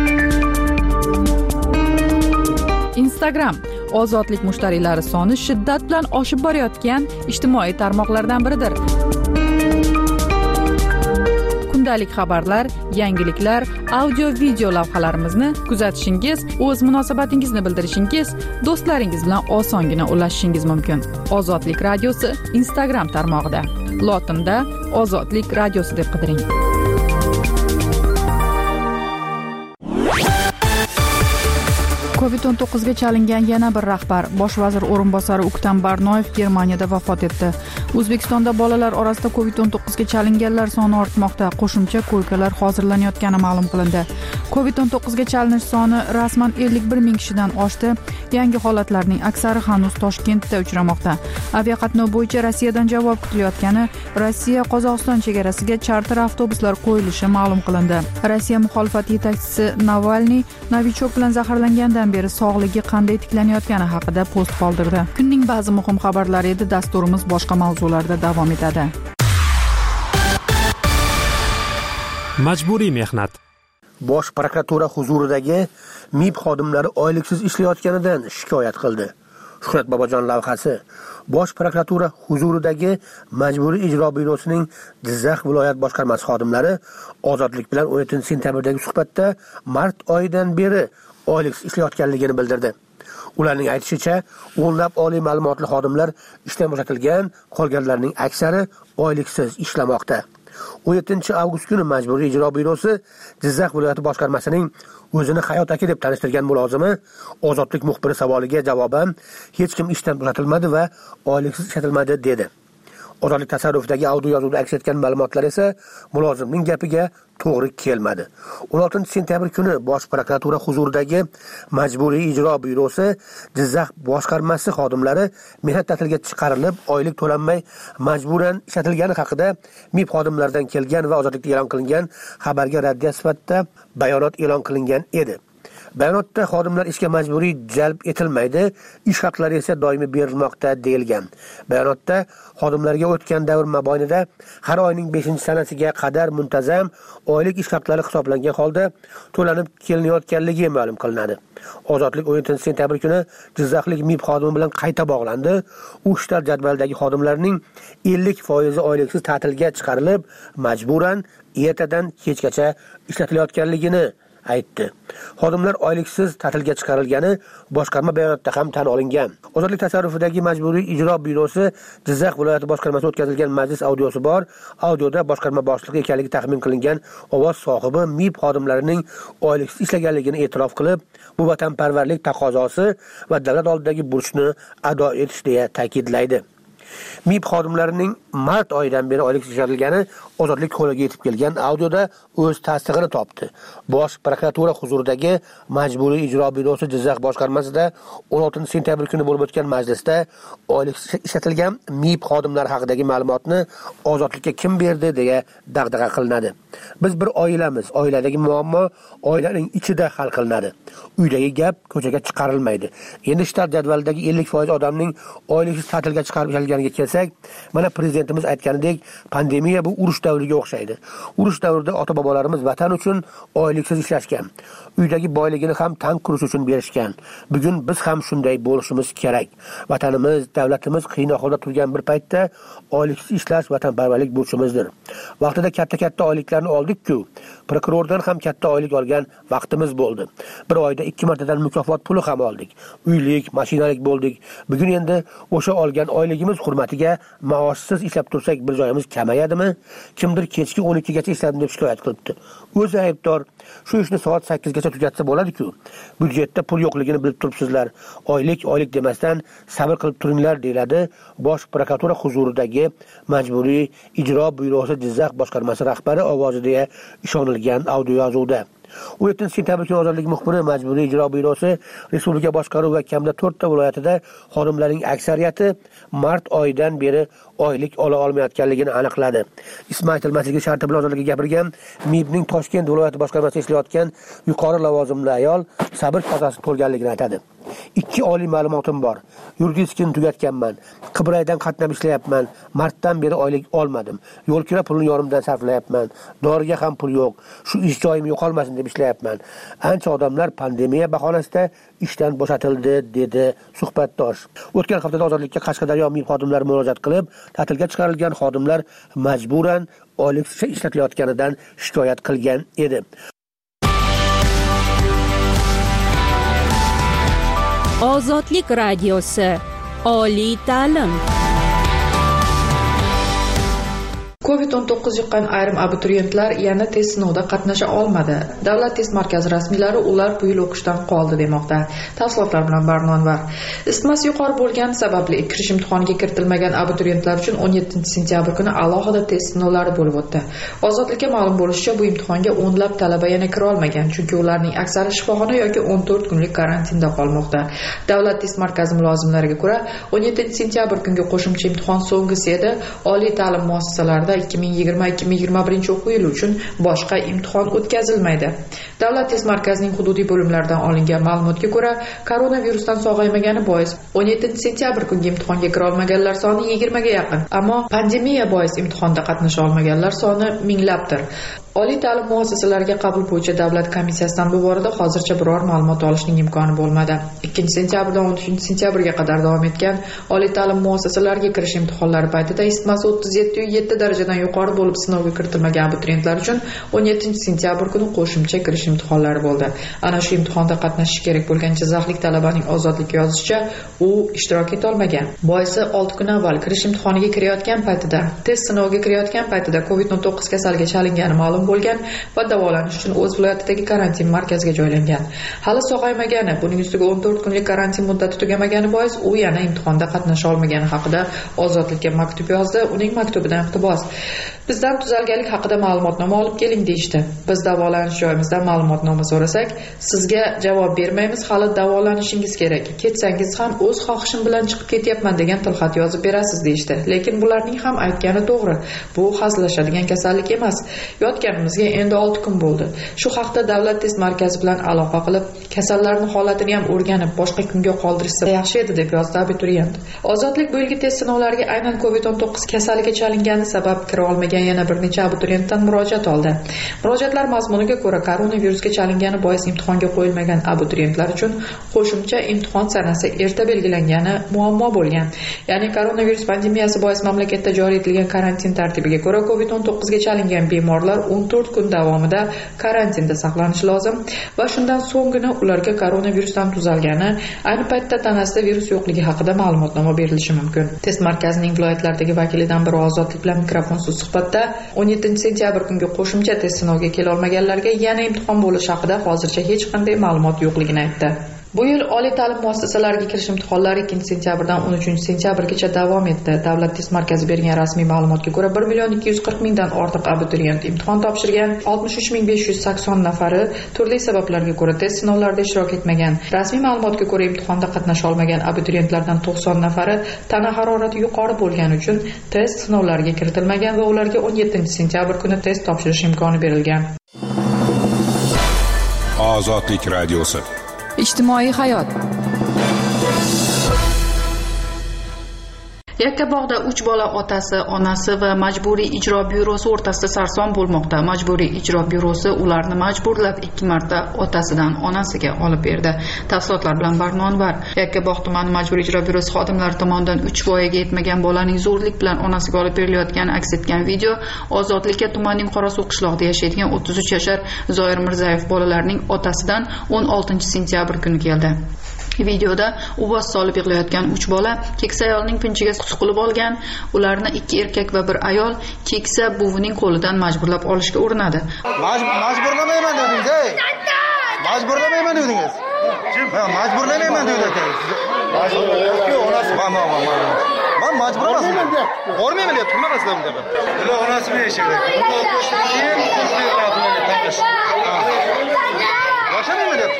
Instagram ozodlik mushtariylari soni shiddat bilan oshib borayotgan ijtimoiy tarmoqlardan biridir. Kundalik xabarlar, yangiliklar, audio-video lavhalarimizni kuzatishingiz, o'z munosabatingizni bildirishingiz, do'stlaringiz bilan osongina ulashishingiz mumkin. Ozodlik radiosi Instagram tarmog'ida. Lotinda Ozodlik radiosi deb qidiring. COVID-19 ga chalingan yana bir rahbar, bosh vazir o'rinbosari O'ktam Barnoyev Germaniyada vafot etdi. O'zbekistonda bolalar orasida COVID-19 ga chalinganlar soni ortmoqda. Qo'shimcha ko'rkalar hozirlanayotgani ma'lum qilindi. COVID-19 ga chalinish soni rasman 51 ming kishidan oshdi. Yangi holatlarning aksari hanuz Toshkentda uchramoqda. Aviaqatnov bo'yicha Rossiyadan javob kutilayotgani, Rossiya-Qozog'iston chegarasiga charter avtobuslar qo'yilishi ma'lum qilindi. Rossiya muxolifati yetakchisi Navalniy novichok bilan zaharlangandan beri sog'ligi qanday tiklanayotgani haqida post qoldirdi. Kunning ba'zi muhim xabarlari edi. Dasturimiz boshqa mavzularda davom etadi. Majburiy mehnat. Bosh prokuratura huzuridagi MIB xodimlari oyliksiz ishlayotganidan shikoyat qildi. Shuhrat Bobojon lavhasi. Bosh prokuratura huzuridagi Majburiy ijro byurosining Jizzax viloyat boshqarmasi xodimlari Ozodlik bilan 17-sentyabrdagi suhbatda mart oyidan beri oyliksiz ishlayotganligini bildirdi. Ularning aytishicha, o'nlab oliy ma'lumotli xodimlar ishdan bo'shatilgan, qolganlarning aksari oyliksiz ishlamoqda. 17-avgust kuni Majburiy ijro byurosi Jizzax viloyati boshqarmasining o'zini Hayot aka deb tanishtirgan mulozimi Ozodlik muxbiri savoliga javoban hech kim ishdan bo'shatilmadi va oyliksiz ishlatilmadi dedi. Ozodlik tasarrufidagi audio yozuvda aks etgan ma'lumotlar esa mulozimning gapiga to'g'ri kelmadi. 16-sentyabr kuni Bosh prokuratura huzuridagi Majburiy ijro byurosi Jizzax boshqarmasi xodimlari mehnat ta'tiliga chiqarilib, oylik to'lanmay majburan ishlatilgani haqida MIB xodimlaridan kelgan va Ozodlikda e'lon qilingan xabarga raddiya sifatida bayonot e'lon qilingan edi. Bayonotda xodimlar ishga majburiy jalb etilmaydi, ish haqlari esa doimiy berilmoqda deyilgan. Bayonotda xodimlarga o'tgan davr mobaynida har oyning 5-sanasiga qadar muntazam oylik ish haqlari hisoblangan holda to'lanib kelinayotganligi ma'lum qilinadi. Ozodlik 17-sentyabr kuni Jizzaxlik MIB xodimi bilan qayta bog'landi. U shtat jadvalidagi xodimlarning 50% oyliksiz ta'tilga chiqarilib, majburan ertadan kechgacha ishlatilayotganligini aytdi. Xodimlar oyliksiz ta'tilga chiqarilgani boshqarma bayonotida ham tan olingan. Ozodlik tasarrufidagi Majburiy ijro byurosi Jizzax viloyati boshqarmasi o'tkazilgan majlis audiosi bor. Audioda boshqarma boshlig'i ekanligi taxmin qilingan ovoz sohibi MIB xodimlarining oyliksiz ishlaganligini e'tirof qilib, bu vatanparvarlik taqozosi va davlat oldidagi burchni ado etish deya ta'kidlaydi. MIB xodimlarining mart oyidan beri oyliksiz ishlatilgani Ozodlik qo'liga yetib kelgan audioda o'z tasdig'ini topdi. Bosh prokuratura huzuridagi Majburiy ijro byurosi Jizzax boshqarmasida 16-sentyabr kuni bo'lib o'tgan majlisda oyliksiz ishlatilgan MIB xodimlari haqidagi ma'lumotni Ozodlikka kim berdi deya dag'dag'a qilinadi. Biz bir oilamiz, oiladagi muammo oilaning ichida hal qilinadi. Uydagi gap ko'chaga chiqarilmaydi. Endi shtat jadvalidagi 50% odamning oyliksiz ta'tilga chiqarib ishlatilganiga kelsak, mana prezidentimiz aytganidek, pandemiya bu urush davriga o'xshaydi. Urush davrida ota-bobolarimiz vatan uchun oyliksiz ishlashgan. Uydagi boyligini ham tank qurish uchun berishgan. Bugun biz ham shunday bo'lishimiz kerak. Vatanimiz, davlatimiz qiyin ahvolda turgan bir paytda oyliksiz ishlash vatanparvarlik burchimizdir. Vaqtida katta oyliklarni oldik-ku, prokurordan ham katta oylik olgan vaqtimiz bo'ldi. Bir oyda 2 martadan mukofot puli ham oldik. Uylik, mashinalik bo'ldik. Bugun endi o'sha olgan oyligimiz hurmatiga maoshsiz ishlab tursak bir joyimiz kamayadimi? kimdir kechki 12 gacha ishladim deb shikoyat qilibdi. O'zi aybdor. Shu ishni soat 8 gacha tugatsa bo'ladi-ku. Byudjetda pul yo'qligini bilib turibsizlar. Oylik demasdan sabr qilib turinglar deyiladi Bosh prokuratura huzuridagi Majburiy ijro byurosi Jizzax boshqarmasi rahbari ovozida ishonilgan audio yozuvda. 17-sentyabr kuni Ozodlik muxbiri Majburiy ijro byurosi respublika boshqaruv va kamida 4 ta viloyatida xodimlarning aksariyati mart oyidan beri oylik ola olmayotganligini aniqladi. Ismi aytilmasligi sharti bilan Ozodlikka gapirgan MIBning Toshkent viloyati boshqarmasida ishlayotgan yuqori lavozimli ayol sabr kotasi to'lganligini aytadi. 2 oliy ma'lumotim bor. Yuridikni tugatganman. Qibraydan qatnab ishlayapman. Martdan beri oylik olmadim. Yo'l kira pulni yorimdan sarflayapman. Doriga ham pul yo'q. Shu ish joyim yo'qolmasin deb ishlayapman. Ancha odamlar pandemiya bahonasida ishdan bo'shatildi, dedi suhbatdosh. O'tgan haftada Ozodlikka Qashqadaryo MIB xodimlari murojaat qilib, ta'tilga chiqarilgan xodimlar majburan oyliksiz ishlatilayotganidan shikoyat qilgan edi. Ozodlik radiosi. Oliy ta'lim. COVID-19 yuqqan ayrim abituriyentlar yana test sinovida qatnasha olmadi. Davlat test markazi rasmiylari ular bu yil o'qishdan qoldi demoqda. Tafsilotlar bilan Barnonvar. Isitmasi yuqori bo'lgani sababli kirish imtihoniga kiritilmagan abituriyentlar uchun 17-sentyabr kuni alohida test sinovlari bo'lib o'tdi. Ozodlikka ma'lum bo'lishicha, bu imtihonga o'nlab talaba yana kira olmagan, chunki ularning aksari shifoxona yoki 14 kunlik karantinda qolmoqda. Davlat test markazi mulozimlariga ko'ra, 17-sentyabr kungi qo'shimcha imtihon so'nggisi edi. Oliy ta'lim muassasalarida 2020-2021 o'quv yili uchun boshqa imtihon o'tkazilmaydi. Davlat test markazining hududiy bo'limlaridan olingan ma'lumotga ko'ra, koronavirusdan sog'aymagani bois 17-sentyabr kungi imtihonga kira olmaganlar soni 20 ga yaqin. Ammo pandemiya bois imtihonda qatnasha olmaganlar soni minglabdir. Oliy ta'lim muassasalariga qabul bo'yicha davlat komissiyasidan bu borada hozircha biror ma'lumot olishning imkoni bo'lmadi. 2-sentyabrdan 13-sentyabrga qadar davom etgan oliy ta'lim muassasalariga kirish imtihonlari paytida isitmasi 37.7 darajadan yuqori bo'lib sinovga kiritilmagan abituriyentlar uchun 17-sentyabr kuni qo'shimcha kirish imtihonlari bo'ldi. Ana shu imtihonda qatnashish kerak bo'lgan jizzaxlik talabaning Ozodlikka yozishicha, u ishtirok eta olmagan. Boisi 6 kun avval kirish imtihoniga kirayotgan paytida, test sinoviga kirayotgan paytida COVID-19 kasaliga chalingani ma'lum bo'lgan va davolanish uchun o'z viloyatidagi karantin markaziga joylangan. Hali sog'aymagani, buning ustiga 14 kunlik karantin muddati tugamagani bois u yana imtihonda qatnasha olmagani haqida Ozodlikka maktub yozdi. Uning maktubidan iqtibos: bizdan tuzalganlik haqida ma'lumotnoma olib keling deyishdi. Biz davolanish joyimizdan ma'lumotnoma so'rasak, sizga javob bermaymiz, hali davolanishingiz kerak. Ketsangiz ham o'z xohishim bilan chiqib ketyapman degan tilxat yozib berasiz deyishdi. Lekin bularning ham aytgani to'g'ri. Bu hazillashadigan kasallik emas. Yotganimizga endi 6 kun bo'ldi. Shu haqda davlat test markazi bilan aloqa qilib, kasallarning holatini ham o'rganib, boshqa kunga qoldirishsa yaxshi edi, deb yozdi abituriyent. Ozodlik bu yilgi test sinovlariga aynan COVID-19 kasaliga chalingani sabab kira olmagan yana bir necha abituriyentdan murojaat oldi. Murojaatlar mazmuniga ko'ra, koronavirusga chalingani bois imtihonga qo'yilmagan abituriyentlar uchun qo'shimcha imtihon sanasi erta belgilangani muammo bo'lgan. Ya'ni koronavirus pandemiyasi bois mamlakatda joriy etilgan karantin tartibiga ko'ra COVID-19 ga chalingan bemorlar 14 kun davomida karantinda saqlanishi lozim va shundan so'nggina ularga koronavirusdan tuzalgani, ayni paytda tanasida virus yo'qligi haqida ma'lumotnoma berilishi mumkin. Test markazining viloyatlardagi vakilidan biri Ozodlik bilan mikrofonsiz suhbatda 17-sentyabr kungi qo'shimcha test sinoviga kela olmaganlarga yana imtihon bo'lishi haqida hozircha hech qanday ma'lumot yo'qligini aytdi. Bu yil oliy ta'lim muassasalariga kirish imtihonlari 2-sentyabrdan 13-sentyabrgacha davom etdi. Davlat test markazi bergan rasmiy ma'lumotga ko'ra 1.240.000 dan ortiq abituriyent imtihon topshirgan. 63.580 nafari turli sabablarga ko'ra test sinovlarida ishtirok etmagan. Rasmiy ma'lumotga ko'ra imtihonda qatnasha olmagan abituriyentlardan 90 nafari tana harorati yuqori bo'lgani uchun test sinovlariga kiritilmagan va ularga 17-sentyabr kuni test topshirish imkoni berilgan. Ozodlik radiosi. Ijtimoiy hayot. Yakkabog'da 3 bola otasi, onasi va majburiy ijro byurosi o'rtasida sarson bo'lmoqda. Majburiy ijro byurosi ularni majburlab 2 marta otasidan onasiga olib berdi. Tafsilotlar bilan Barnonvar. Yakkabog' tumani majburiy ijro byurosi xodimlari tomonidan 3 voyaga yetmagan bolaning zo'rlik bilan onasiga olib berilayotgani aks etgan video Ozodlikka tumanining Qorasuv qishlog'ida yashaydigan 33 yashar Zoir Mirzayev bolalarning otasidan 16-sentyabr kuni keldi. Videoda uvos solib yig'layotgan 3 bola keksa ayolning pinchiga suqilib olgan. Ularni 2 erkak va 1 ayol keksa buvining qo'lidan majburlab olishga urinadi. Majburlamayman dedingiz, ey. Majburlamayman dedingiz. Majburlamayman dedingiz. Majburlamayman. Onasi men majbur emasman. Bormayman deb turmamasdan deb. Ular onasi men eshikda. Boshlayman deb.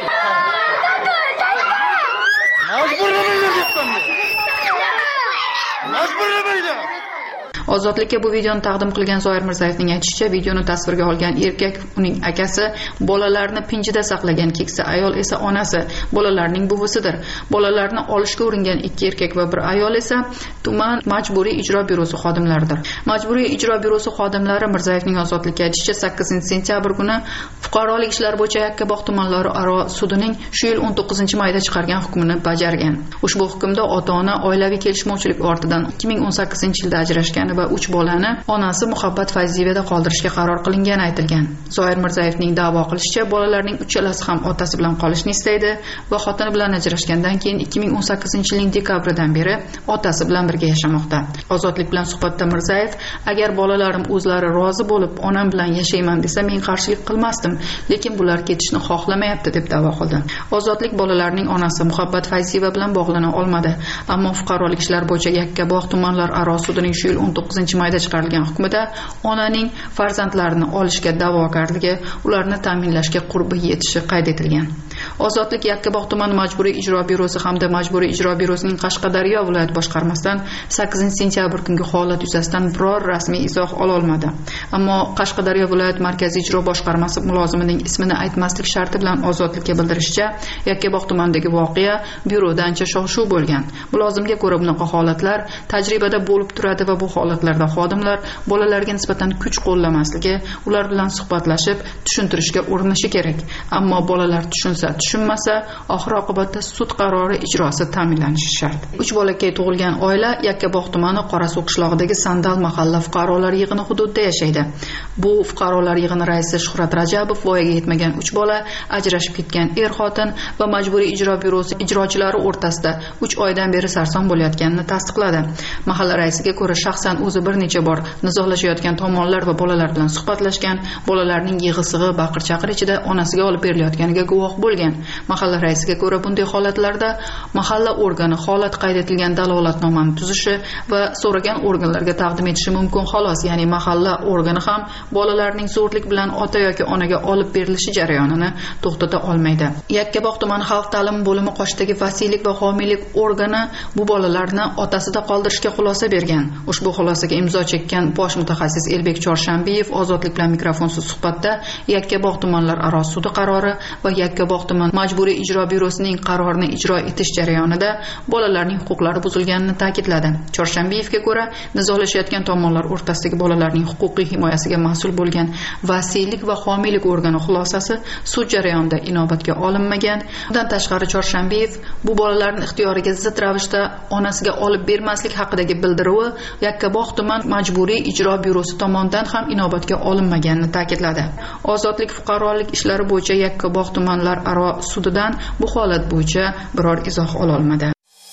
Ozodlikka bu videoni taqdim qilgan Zoir Mirzayevning aytishicha, videoni tasvirga olgan erkak uning akasi, bolalarni pinjida saqlagan keksa ayol esa onasi, bolalarning buvisidir. Bolalarni olishga uringan 2 erkak va 1 ayol esa tuman majburiy ijro byurosi xodimlaridir. Majburiy ijro byurosi xodimlari Mirzayevning Ozodlikka aytishicha 8-sentyabr kuni fuqarolik ishlar bo'yicha Yakkabog' tumanlari aro sudining shu yil 19-mayda chiqargan hukmini bajargan. Ushbu hukmda ota-ona oilaviy kelishmovchilik ortidan 2018-yilda ajrashgan va 3 bolani onasi Muhabbat Fayziyevada qoldirishga qaror qilingani aytilgan. Zoir Mirzayevning da'vo qilishicha, bolalarning uchalasi ham otasi bilan qolishni istaydi va xotini bilan ajrashgandan keyin 2018-yilning dekabridan beri otasi bilan birga yashamoqda. Ozodlik bilan suhbatda Mirzayev, agar bolalarim o'zlari rozi bo'lib, onam bilan yashayman desa, men qarshilik qilmasdim, lekin bular ketishni xohlamayapti deb da'vo qildi. Ozodlik bolalarning onasi Muhabbat Fayziyeva bilan bog'lana olmadi, ammo fuqarolik ishlar bo'yicha Yakkabog' tumanlar aro sudining shu yil 19-mayda chiqarilgan hukmida onaning farzandlarini olishga da'vogarligi, ularni ta'minlashga qurbi yetishi qayd etilgan. Ozodlik Yakkabog' tuman majburiy ijro byurosi hamda majburiy ijro byurosining Qashqadaryo viloyat boshqarmasidan 8-sentyabr kungi holat yuzasidan biror rasmiy izoh ola olmadi. Ammo Qashqadaryo viloyat markaziy ijro boshqarmasi mulozimining ismini aytmaslik sharti bilan Ozodlikka bildirishicha, Yakkabog' tumanidagi voqea byuroda ancha shov-shuv bo'lgan. Mulozimga ko'ra, bunaqa holatlar tajribada bo'lib turadi va bu holatlarda xodimlar bolalarga nisbatan kuch qo'llamasligi, ular bilan suhbatlashib, tushuntirishga urinishi kerak. Ammo bolalar tushunmasa, oxir-oqibatda sud qarori ijrosi ta'minlanishi shart. 3 bolakay tug'ilgan oila Yakkabog' tumani Qorasuv qishlog'idagi Sandal mahalla fuqarolar yig'ini hududida yashaydi. Bu fuqarolar yig'ini raisi Shuhrat Rajabov voyaga yetmagan 3 bola, ajrashib ketgan er-xotin va majburiy ijro byurosi ijrochilari o'rtasida 3 oydan beri sarson bo'layotganini tasdiqladi. Mahalla raisiga ko'ra, shaxsan o'zi bir necha bor nizolashayotgan tomonlar va bolalar bilan suhbatlashgan, bolalarning yig'i-sig'i, baqir-chaqir ichida onasiga olib berilayotganiga guvoh bo'lgan. Mahalla raisiga ko'ra, bunday holatlarda mahalla organi holat qayd etilgan dalolatnomani tuzishi va so'ragan organlarga taqdim etishi mumkin xolos. Ya'ni mahalla organi ham bolalarning zo'rlik bilan ota yoki onaga olib berilishi jarayonini to'xtata olmaydi. Yakkabog' tuman xalq ta'limi bo'limi qoshidagi vasiylik va homiylik organi bu bolalarni otasida qoldirishga xulosa bergan. Ushbu xulosaga imzo chekkan bosh mutaxassis Elbek Chorshambiyev Ozodlik bilan mikrofonsiz suhbatda Yakkabog' tumanlar aro sudi qarori va Yakkabog' tuman majburiy ijro byurosining qarorini ijro etish jarayonida bolalarning huquqlari buzilganini ta'kidladi. Chorshambiyevga ko'ra, nizolashayotgan tomonlar o'rtasidagi bolalarning huquqiy himoyasiga mas'ul bo'lgan vasiylik va homiylik organi xulosasi sud jarayonida inobatga olinmagan. Bundan tashqari Chorshambiyev bu bolalarning ixtiyoriga zid ravishda onasiga olib bermaslik haqidagi bildiruvi Yakkabog' tuman majburiy ijro byurosi tomonidan ham inobatga olinmaganini ta'kidladi. Ozodlik fuqarolik ishlari bo'yicha Yakkabog' tumanlar aro sudidan bu holat bo'yicha biror izoh ola olmadi.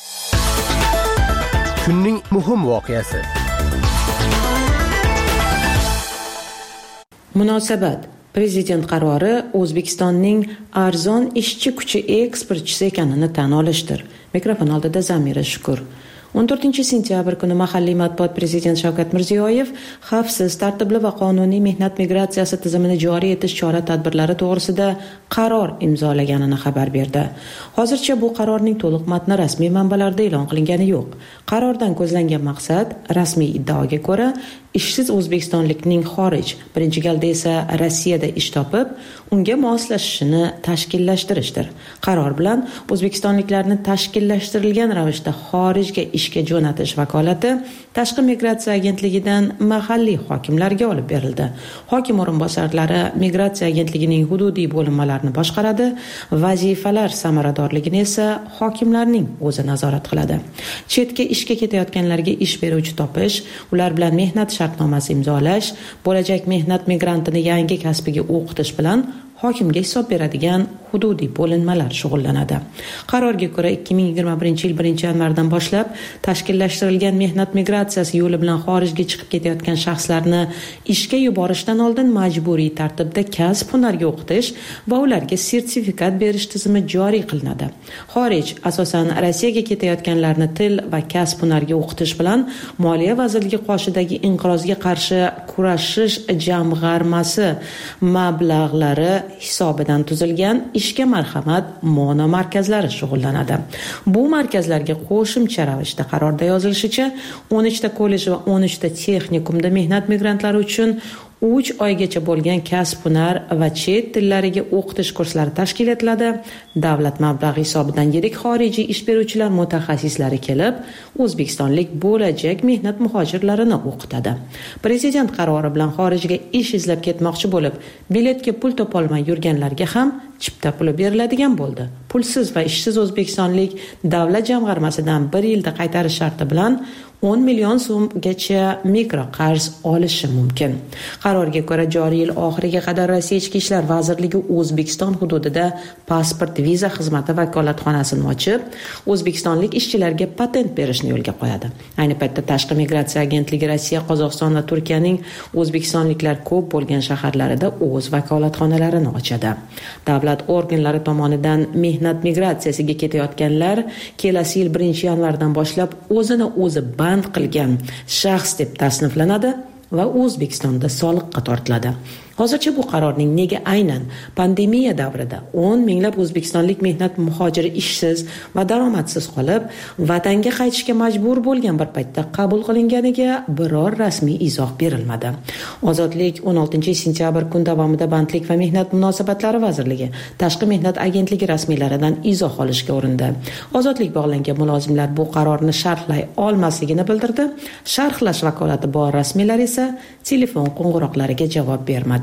Kunning muhim voqeasi. Munosabat. Prezident qarori O'zbekistonning arzon ishchi kuchi eksportchisi ekanini tan olishdir. Mikrofon oldida Zamira Shukur. 14-sentyabr kuni mahalliy matbuot Prezident Shavkat Mirziyoyev xavfsiz, tartibli va qonuniy mehnat migratsiyasi tizimini joriy etish chora-tadbirlari to'g'risida qaror imzolaganini xabar berdi. Hozircha bu qarorning to'liq matni rasmiy manbalarda e'lon qilingani yo'q. Qarordan ko'zlangan maqsad, rasmiy iddaoga ko'ra, ishsiz o'zbekistonlikning xorij, birinchi galda esa Rossiyada ish topib, unga moslashishini tashkillashtirishdir. Qaror bilan o'zbekistonliklarni tashkillashtirilgan ravishda xorijga ishga jo'natish vakolati Tashqi migratsiya agentligidan mahalliy hokimlarga olib berildi. Hokim o'rinbosarlari migratsiya agentligining hududiy bo'linmalarini boshqaradi, vazifalar samaradorligini esa hokimlarning o'zi nazorat qiladi. Chetga ishga ketayotganlarga ish beruvchi topish, ular bilan mehnat shartnomasi imzolash, bo'lajak mehnat migrantini yangi kasbiga o'qitish bilan hokimga hisob beradigan hududiy bo'linmalar shug'ullanadi. Qarorga ko'ra 2021 yil 1-yanvardan boshlab tashkillashtirilgan mehnat migratsiyasi yo'li bilan xorijga chiqib ketayotgan shaxslarni ishga yuborishdan oldin majburiy tartibda kasb hunarga o'qitish va ularga sertifikat berish tizimi joriy qilinadi. Xorij, asosan Rossiyaga ketayotganlarni til va kasb hunarga o'qitish bilan Moliya vazirligi qoshidagi inqirozga qarshi kurashish jamg'armasi mablag'lari hisobidan tuzilgan ishga marhamat mono markazlari shug'ullanadi. Bu markazlarga qo'shimcha ravishda qarorda yozilishicha 13 ta kollej va 13 ta texnikumda mehnat migrantlari uchun 3 oygacha bo'lgan kasb-hunar va chet tillariga o'qitish kurslari tashkil etiladi. Davlat mablag'i hisobidan yirik xorijiy ish beruvchilar mutaxassislari kelib, o'zbekistonlik bo'lajak mehnat muhojirlarini o'qitadi. Prezident qarori bilan xorijga ish izlab ketmoqchi bo'lib, biletga pul topolmay yurganlarga ham chipta puli beriladigan bo'ldi. Pulsiz va ishsiz o'zbekistonlik davlat jamg'armasidan 1 yilda qaytarish sharti bilan 10 million so'mgacha mikroqarz olishi mumkin. Qarorga ko'ra joriy yil oxiriga qadar Rossiya Ichki ishlar vazirligi O'zbekiston hududida pasport viza xizmati vakolatxonasini ochib, o'zbekistonlik ishchilarga patent berishni yo'lga qo'yadi. Ayni paytda Tashqi migratsiya agentligi Rossiya, Qozog'iston va Turkiyaning o'zbekistonliklar ko'p bo'lgan shaharlarida o'z vakolatxonalarini ochadi. Davlat organlari tomonidan mehnat migratsiyasiga ketayotganlar kelasi yil 1-yanvardan boshlab o'zini o'zi band qilgan shaxs deb tasniflanadi va O'zbekistonda soliqqa tortiladi. Hozircha bu qarorning nega aynan pandemiya davrida 10 minglab o'zbekistonlik mehnat muhojiri ishsiz va daromadsiz qolib, vatanga qaytishga majbur bo'lgan bir paytda qabul qilinganiga biror rasmiy izoh berilmadi. Ozodlik 16-sentyabr kun davomida Bandlik va mehnat munosabatlari vazirligi, Tashqi mehnat agentligi rasmiylaridan izoh olishga urindi. Ozodlik bog'langan mulozimlar bu qarorni sharhlay olmasligini bildirdi. Sharhlash vakolati bor rasmiylar esa telefon qo'ng'iroqlariga javob bermadi.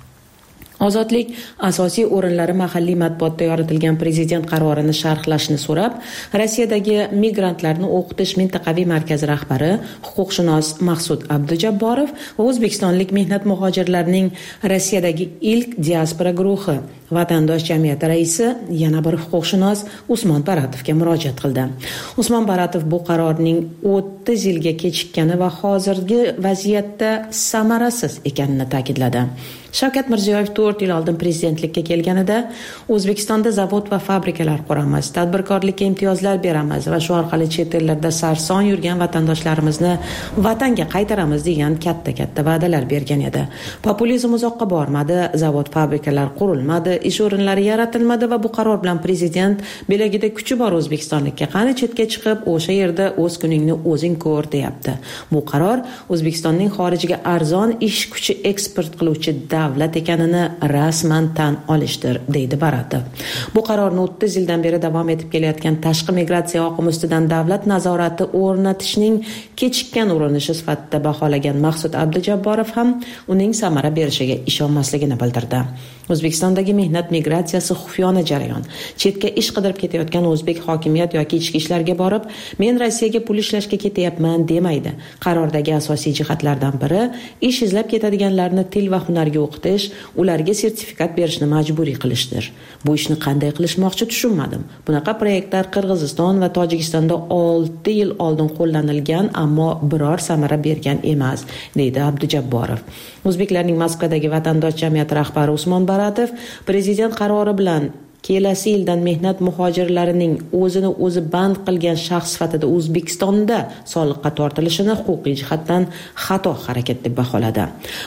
Ozodlik asosiy o'rinlari mahalliy matbuotda yoritilgan prezident qarorini sharhlashni so'rab, Rossiyadagi migrantlarni o'qitish mintaqaviy markazi rahbari, huquqshunos Maqsud Abdujabborov va o'zbekistonlik mehnat muhojirlarining Rossiyadagi ilk diaspora guruhi vatandosh jamiyati raisi yana bir huquqshunos Usmon Baratovga murojaat qildi. Usmon Baratov bu qarorning 30 yilga kechikkani va hozirgi vaziyatda samarasiz ekanini ta'kidladi. Shavkat Mirziyoyev 4 yil oldin prezidentlikka kelganida O'zbekistonda zavod va fabrikalar quramiz, tadbirkorlikka imtiyozlar beramiz va shu orqali chet ellarda sarson yurgan vatandoshlarimizni vatanga qaytaramiz degan katta va'dalar bergan edi. Populizm uzoqqa bormadi, zavod fabrikalar qurilmadi, ish o'rinlari yaratilmadi va bu qaror bilan prezident belagida kuchi bor O'zbekistonlikka qani chetga chiqib, o'sha yerda o'z kuningni o'zing ko'r deyapti. Bu qaror O'zbekistonning xorijga arzon ish kuchi eksport qiluvchi davlat ekanini rasman tan olishdir, deydi Baratov. Bu qarorni 30 yildan beri davom etib kelayotgan tashqi migratsiya oqimi ustidan davlat nazorati o'rnatishning kechikkan urinishi sifatida baholagan Maqsud Abdujabborov ham uning samara berishiga ishonmasligini bildirdi. O'zbekistondagi mehnat migratsiyasi xufiyona jarayon. Chetga ish qidirib ketayotgan o'zbek hokimiyat yoki ichki ishlarga borib, men Rossiyaga pul ishlashga ketyapman demaydi. Qarordagi asosiy jihatlardan biri ish izlab ketadiganlarni til va hunarga o'qitish, ularga sertifikat berishni majburiy qilishdir. Bu ishni qanday qilishmoqchi tushunmadim. Bunaqa proyektlar Qirg'iziston va Tojikistonda 6 yil oldin qo'llanilgan, ammo biror samara bergan emas, deydi Abdujabborov. O'zbeklarning Moskvadagi vatandosh jamiyati rahbari Usmon Baratov prezident qarori bilan kelasi yildan mehnat muhojirlarining o'zini o'zi band qilgan shaxs sifatida O'zbekistonda soliqqa tortilishini huquqiy jihatdan xato harakat deb baholadi.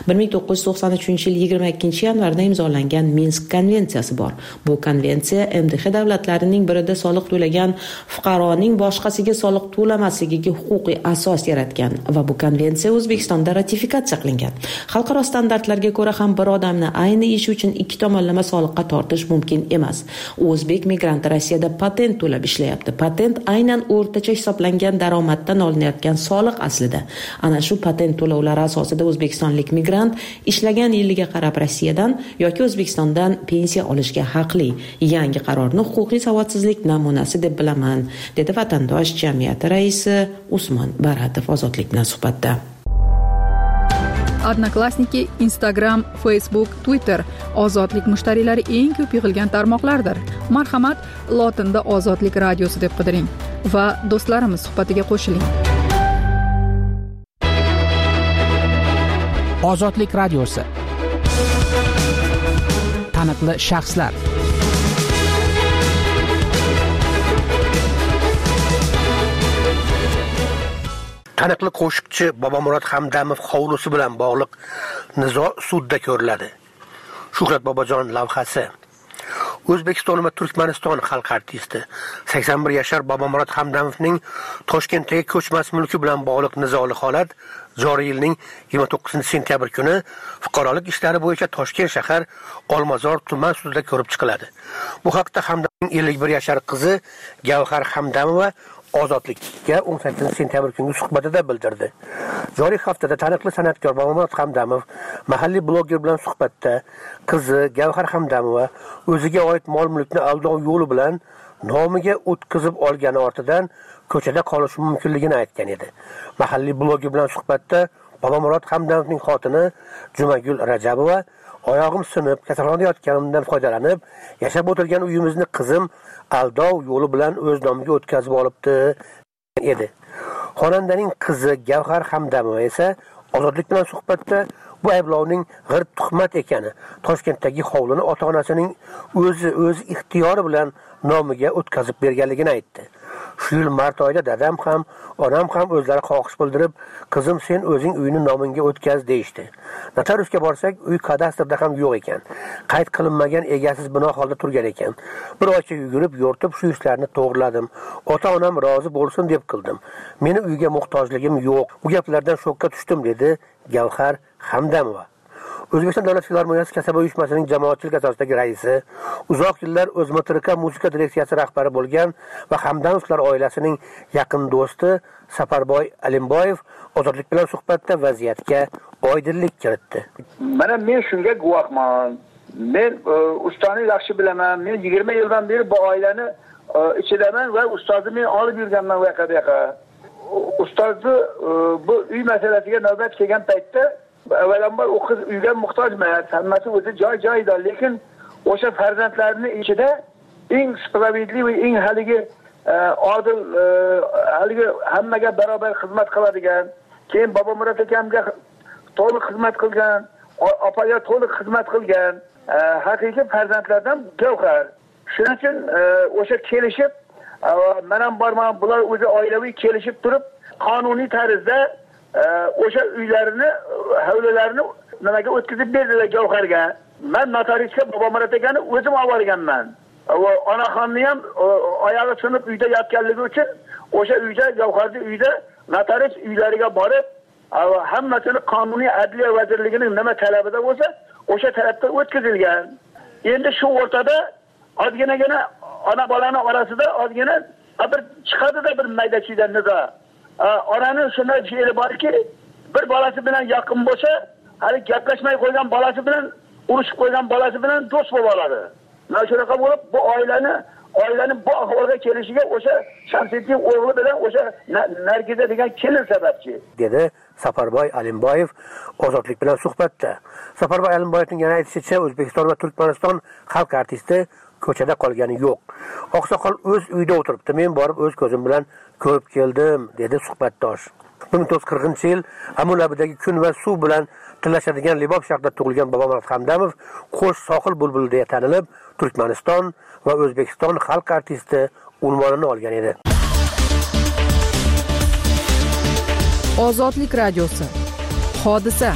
1993 yil 22-yanvarda imzolangan Minsk konvensiyasi bor. Bu konvensiya MDH davlatlarining birida soliq to'lagan fuqaroning boshqasiga soliq to'lamasligiga huquqiy asos yaratgan va bu konvensiya O'zbekistonda ratifikatsiya qilingan. Xalqaro standartlarga ko'ra ham bir odamni ayni ish uchun ikki tomonlama soliqqa tortish mumkin emas. O'zbek migranti Rossiyada patent to'lab ishlayapti. Patent aynan o'rtacha hisoblangan daromaddan olinayotgan soliq aslida. Ana shu patent to'lovlari asosida o'zbekistonlik migrant ishlagan yiliga qarab Rossiyadan yoki O'zbekistondan pensiya olishga haqli. Yangi qarorni huquqiy savodsizlik namunasi deb bilaman, dedi vatandosh jamiyati raisi Usmon Baratov Ozodlik bilan suhbatda. Odnoklassniki, Instagram, Facebook, Twitter ozodlik mushtariylari eng ko'p yig'ilgan tarmoqlardir. Marhamat, lotinda Ozodlik radiosi deb qidiring va do'stlarimiz suhbatiga qo'shiling. Ozodlik radiosi. Taniqli shaxslar. Taniqli qo'shiqchi Bobomurod Hamdamov hovlusi bilan bog'liq nizo sudda ko'riladi. Shuhrat Bobojon lavhasi. O'zbekiston va Turkmaniston xalq artisti 81 yashar Bobomurod Hamdamovning Toshkentdagi ko'chmas mulki bilan bog'liq nizoli holat joriy yilning 29-sentyabr kuni fuqarolik ishlari bo'yicha Toshkent shahar Olmazor tuman sudida ko'rib chiqiladi. Bu haqda Hamdamovning 51 yashar qizi Gavhar Hamdamova Ozodlikka 18-sentyabr kungi suhbatida bildirdi. Joriy haftada taniqli san'atkor Bobomurod Hamdamov mahalliy bloger bilan suhbatda qizi Gavhar Hamdamova o'ziga oid mol-mulkni aldov yo'li bilan nomiga o'tkazib olgani ortidan ko'chada qolishi mumkinligini aytgan edi. Mahalliy bloger bilan suhbatda Bobomurod Hamdamovning xotini Jumagul Rajabova oyog'im sinib, kasalxonada yotganimdan foydalanib, yashab o'tirgan uyimizni qizim aldov yo'li bilan o'z nomiga o'tkazib olibdi edi. Xonandaning qizi Gavhar Hamdamova esa Ozodlik bilan suhbatda bu ayblovning g'irt tuhmat ekani, Toshkentdagi hovlini ota-onasining o'z ixtiyori bilan nomiga o'tkazib berganligini aytdi. Shu yil mart oyida dadam ham, onam ham o'zlari xohish bildirib, qizim sen o'zing uyini nomingga o'tkaz deyishdi. Notariusga borsak, uy kadastrda ham yo'q ekan. Qayd qilinmagan egasiz bino holda turgan ekan. Bir oycha yugurib, yo'rtib shu ishlarni to'g'riladim. Ota-onam rozi bo'lsin deb qildim. Meni uyga muhtojligim yo'q. Bu gaplardan shokka tushdim dedi Gavhar Hamdamova. O'zbekiston Davlat filarmoniyasi kasaba uyushmasining jamoatchilik asosidagi raisi, uzoq yillar O'zmotrika muzika direksiyasi rahbari bo'lgan va Hamdamovlar oilasining yaqin do'sti Safarboy Alimboyev Ozodlik bilan suhbatda vaziyatga oydinlik kiritdi. Mana men shunga guvohman. Men ustoni yaxshi bilaman. Men 20 yildan beri bu oilani ichidaman va ustozni men olib yurganman bu yoqqa. Ustozni bu uy masalasiga navbat kelgan paytda avvalambor u qiz uyga muhtoj emas, hammasi o'zi joy-joyida, lekin o'sha farzandlarning ichida eng spravvedliy va eng haligi odil, haligi hammaga barobar xizmat qiladigan, keyin Bobomurod akamga to'liq xizmat qilgan, opaga to'liq xizmat qilgan haqiqiy farzandlardan Gavhar. Shuning uchun o'sha kelishib, men ham borman, bular o'zi oilaviy kelishib turib, qonuniy tarzda o'sha uylarini, havlalarini nimaga o'tkazib berdilar Gavharga. Men notariusga Bobomurod akani o'zim olib borganman. Va onaxonni ham oyog'i sinib uyda yotganligi uchun o'sha uyda Gavharning uyida notarius uylariga borib, hammasini qonuniy adliya vazirligining nima talabida bo'lsa, o'sha tarafdan o'tkazilgan. Endi shu o'rtada ozginagina ona bolani orasida ozgina bir chiqadi-da bir maydachidan nizo. Onaning shunday fe'li borki, bir bolasi bilan yaqin bo'lsa, hali gaplashmay qo'ygan bolasi bilan, urushib qo'ygan bolasi bilan do'st bo'lib oladi. Mana shunaqa bo'lib, bu oilaning bu ahvolga kelishiga o'sha Shamsiddin o'g'li bilan o'sha Nargiza degan kelin sababchi, dedi Safarboy Alimboyev Ozodlik bilan suhbatda. Safarboy Alimboyevning yana aytishicha, O'zbekiston va Turkmaniston xalq artisti ko'chada qolgani yo'q. Oqsoqol o'z uyida o'tiribdi. Men borib o'z ko'zim bilan ko'rib keldim, dedi suhbatdosh. 1940-yil Amulabidagi kun va suv bilan tilashadigan Libob shahrida tug'ilgan Bobomurod Hamdamov Qo'sh sohil bulbuli deya tanilib, Turkmaniston va O'zbekiston xalq artisti unvonini olgan edi. Ozodlik radiosi. Hodisa.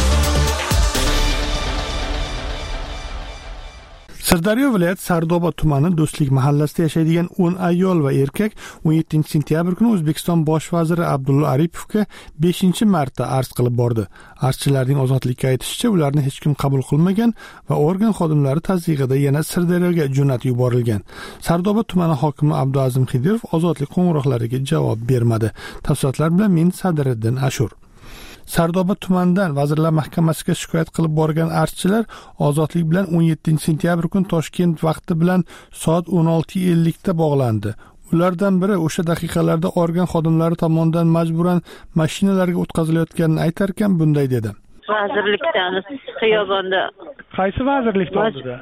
Sirdaryo viloyat Sardoba tumani Do'stlik mahallasida yashaydigan 10 ayol va erkak 17-sentyabr kuni O'zbekiston bosh vaziri Abdulla Aripovga 5-marta arz qilib bordi. Arzchilarning Ozodlikka aytishicha, ularni hech kim qabul qilmagan va organ xodimlari tasdig'ida yana Sirdaryoga jo'natib yuborilgan. Sardoba tumani hokimi Abduazim Xidirov Ozodlik qo'ng'iroqlariga javob bermadi. Tafsilotlar bilan men Sadiriddin Ashur. Sardoba tumanidan Vazirlar Mahkamasiga shikoyat qilib borgan arzchilar Ozodlik bilan 17-sentyabr kuni Toshkent vaqti bilan soat 16:50 da bog'landi. Ulardan biri o'sha daqiqalarda organ xodimlari tomonidan majburan mashinalarga o'tkazilayotganini aytarkan bunday dedi. Vazirlikdan xiyobonda. Qaysi vazirlikda oldida?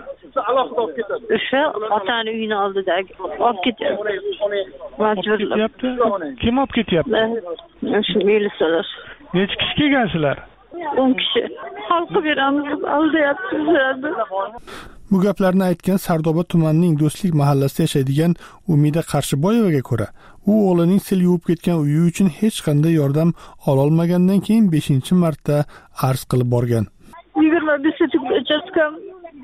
O'sha otani uyini oldidagi olib ketyapti. Majburlab. Kim olib ketyapti? O'sha militsiyalar. Necha kishi kelgansizlar? 10 kishi. Xalqqa beramiz deb aldayapti bizlarni. Bu gaplarni aytgan Sardoba tumanining Do'stlik mahallasida yashaydigan Umida Qarshiboyevaga ko'ra, u o'g'lining sil yuvib ketgan uyi uchun hech qanday yordam ololmagandan keyin 5-marta arz qilib borgan. 25 sotik uchastkam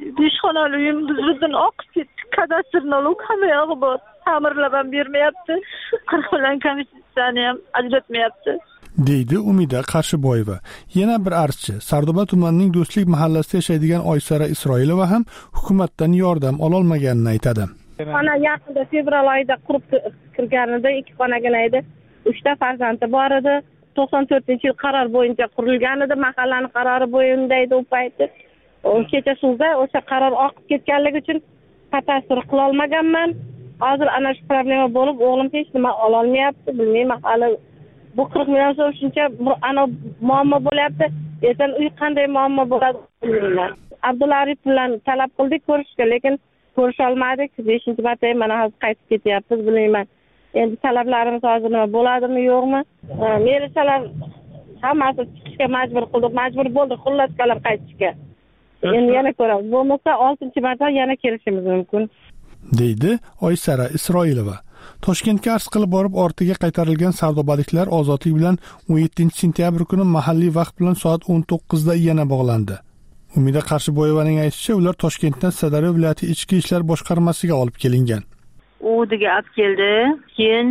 5 xonali uyim bizdan oqib ketdi. Kadastr nolog hamma yog'i bor. Ta'mirlab ham bermayapti. 40 bilan komissiyani ham ajratmayapti. deydi Umida Qarshiboyeva. Yana bir arzchi Sardoba tumanining Do'stlik mahallasida yashaydigan Oysara Isroilova ham hukumatdan yordam ololmaganini aytadi. Xona yaqinda fevral oyida qurib kirganida 2 xonagina edi. 3 ta farzandi bor edi. 94-yil qaror bo'yicha qurilgan edi. Mahallaning qarori bo'yinda edi u payti. Kecha suvda o'sha qaror oqib ketganligi uchun katastr qila olmaganman. Hozir ana shu problema bo'lib, o'g'lim hech nima ola olmayapti. Bilmayman hali bu 40 million so'm shuncha ana muammo bo'lyapti. Ertaga uy qanday muammo bo'ladi bilmayman. Abdulla Arif bilan talab qildik ko'rishga, lekin ko'risha olmadik. 5-marta mana hozir qaytib ketyapmiz, bilmayman. Endi talablarimiz hozir nima bo'ladimi, yo'qmi? Militsiyalar hammasi chiqishga majbur qildi, majbur bo'ldi xullas kalam qaytishga. Endi yana ko'ramiz. Bo'lmasa 6-marta yana kelishimiz mumkin, deydi Oysara Isroilova. Toshkentga arz qilib borib ortiga qaytarilgan sardobaliklar ozodlik bilan 17-sentyabr kuni mahalliy vaqt bilan soat 19 da yana bog'landi. Umida Qarshiboyevaning aytishicha, ular Toshkentdan Sirdaryo viloyati ichki ishlar boshqarmasiga olib kelingan. Udiga olib keldi. Keyin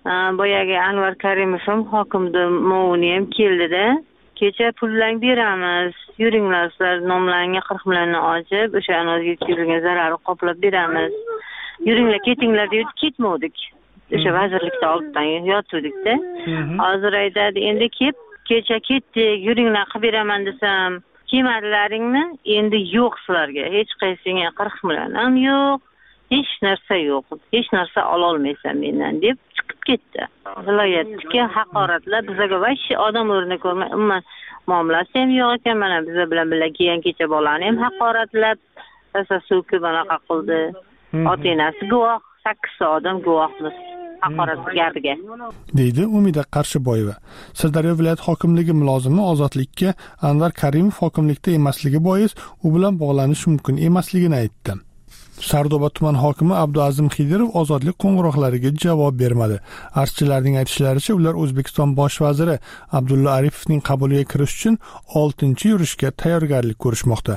boyagi Anvar Karimov ham hokimning mo'uni ham keldida. Kecha pullang beramiz, yuringlar sizlar nomlarga 40 millionni ochib, o'sha anozga yetkazilgan zararni qoplab beramiz. Yuringlar ketinglar deb ketmodik. O'sha vazirlikda oldidan yotuvdik-da. Hozir aytadi, endi kecha ketdik, yuringlar qilib beraman desam, kelmadilaringmi? Endi yo'q sizlarga. Hech qaysinga 40 million ham yo'q. Hech narsa yo'q. Hech narsa ola olmaysan mendan deb chiqib ketdi. Viloyatga haqoratlar bizga vashi odam o'rni ko'rmay, umuman muomalasi ham yo'q ekan. Mana biz bilan birga kelgan kecha bolani ham haqoratlab, tasassuki bunaqa qildi. Ota-onasi guvoh, 8 odam guvohmiz haqoratgarga, deydi Umida Qarshiboyeva. Sirdaryo viloyat hokimligi mulozimi ozodlikka Anvar Karimov hokimlikda emasligi bois u bilan bog'lanish mumkin emasligini aytdi. Sardoba tuman hokimi Abduazim Xidirov ozodlik qo'ng'iroqlariga javob bermadi. Arzchilarning aytishlaricha, ular O'zbekiston bosh vaziri Abdulla Aripovning qabuliga kirish uchun 6-yurishga tayyorgarlik ko'rishmoqda.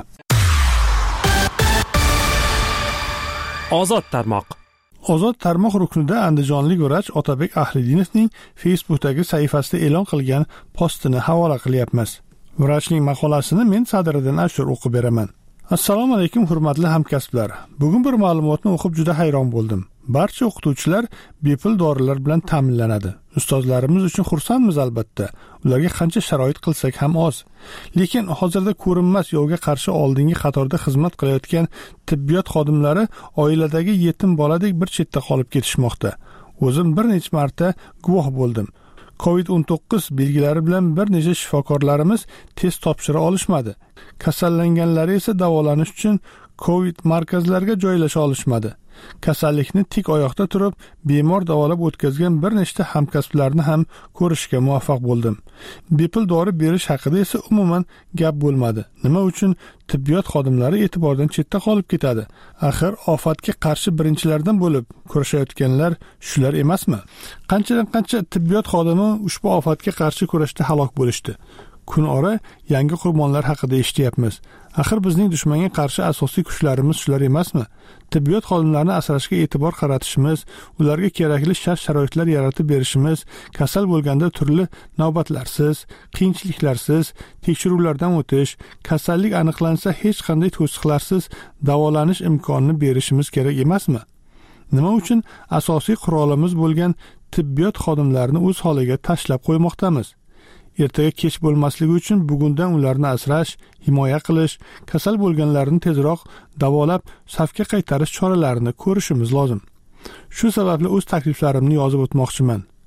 Ozod tarmoq. Ozod tarmoq ruknida andijonlik vrach Otabek Ahlidinovning Facebookdagi sahifasida e'lon qilgan postini havola qilyapmiz. Vrachning maqolasini men sadridan ashur o'qib beraman. Assalomu alaykum hurmatli hamkasblar. Bugun bir ma'lumotni o'qib juda hayron bo'ldim. Barcha o'qituvchilar bepul dorilar bilan ta'minlanadi. Ustozlarimiz uchun xursandmiz albatta. Ularga qancha sharoit qilsak ham oz. Lekin hozirda ko'rinmas yovga qarshi oldingi qatorda xizmat qilayotgan tibbiyot xodimlari oiladagi yetim boladek bir chetda qolib ketishmoqda. O'zim bir necha marta guvoh bo'ldim. COVID-19 belgilari bilan bir necha shifokorlarimiz test topshira olishmadi. Kasallanganlar esa davolanish uchun COVID markazlariga joylasha olishmadi. Kasallikni tik oyoqda turib, bemor davolab o'tkazgan bir nechta hamkasblarni ham ko'rishga muvaffaq bo'ldim. Bepul dori berish haqida esa umuman gap bo'lmadi. Nima uchun tibbiyot xodimlari e'tibordan chetda qolib ketadi? Axir ofatga qarshi birinchilardan bo'lib kurashayotganlar shular emasmi? Qanchadan qancha tibbiyot xodimi ushbu ofatga qarshi kurashda halok bo'lishdi. Kun ora yangi qurbonlar haqida eshityapmiz. Axir bizning dushmanga qarshi asosiy kuchlarimiz shular emasmi? Tibbiyot xodimlarini asrashga e'tibor qaratishimiz, ularga kerakli shart-sharoitlar yaratib berishimiz, kasal bo'lganda turli navbatlarsiz, qiyinchiliklarsiz tekshiruvlardan o'tish, kasallik aniqlansa hech qanday to'siqlarsiz davolanish imkonini berishimiz kerak emasmi? Nima uchun asosiy qurolimiz bo'lgan tibbiyot xodimlarini o'z holiga tashlab qo'ymoqdamiz? Ertaga kech bo'lmasligi uchun bugundan ularni asrash, himoya qilish, kasal bo'lganlarni tezroq davolab safga qaytarish choralarini ko'rishimiz lozim. Shu sababli o'z takliflarimni yozib o'tmoqchiman.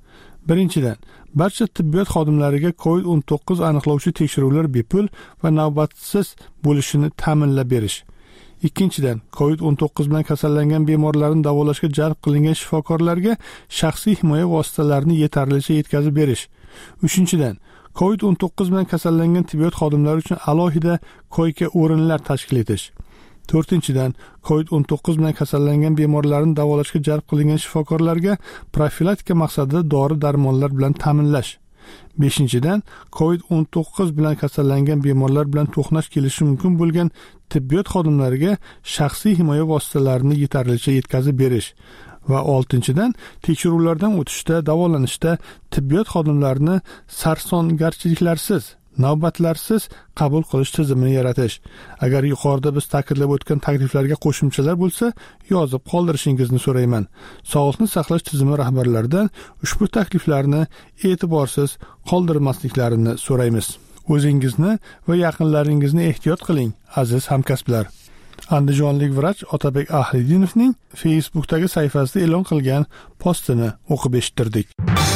Birinchidan, barcha tibbiyot xodimlariga COVID-19 aniqlovchi tekshiruvlar bepul va navbatsiz bo'lishini ta'minlab berish. Ikkinchidan, COVID-19 bilan kasallangan bemorlarni davolashga jalb qilingan shifokorlarga shaxsiy himoya vositalarini yetarlicha yetkazib berish. Uchinchidan, COVID-19 bilan kasallangan tibbiyot xodimlari uchun alohida koyka o'rinlar tashkil etish. To'rtinchidan, COVID-19 bilan kasallangan bemorlarni davolashga jalb qilingan shifokorlarga profilaktika maqsadida dori-darmonlar bilan ta'minlash. Beshinchidan, COVID-19 bilan kasallangan bemorlar bilan to'qnash kelishi mumkin bo'lgan tibbiyot xodimlariga shaxsiy himoya vositalarini yetarlicha yetkazib berish. Va oltinchidan, tekshiruvlardan o'tishda, davolanishda tibbiyot xodimlarini sarsongarchiliklarsiz, navbatlarsiz qabul qilish tizimini yaratish. Agar yuqorida biz ta'kidlab o'tgan takliflarga qo'shimchalar bo'lsa, yozib qoldirishingizni so'rayman. Sog'liqni saqlash tizimi rahbarlaridan ushbu takliflarni e'tiborsiz qoldirmasliklarini so'raymiz. O'zingizni va yaqinlaringizni ehtiyot qiling, aziz hamkasblar. Andijonlik vrach Otabek Ahlidinovning Facebookdagi sahifasida e'lon qilgan postini o'qib eshittirdik.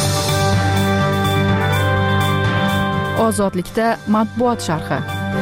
Ozodlikda matbuot sharhi.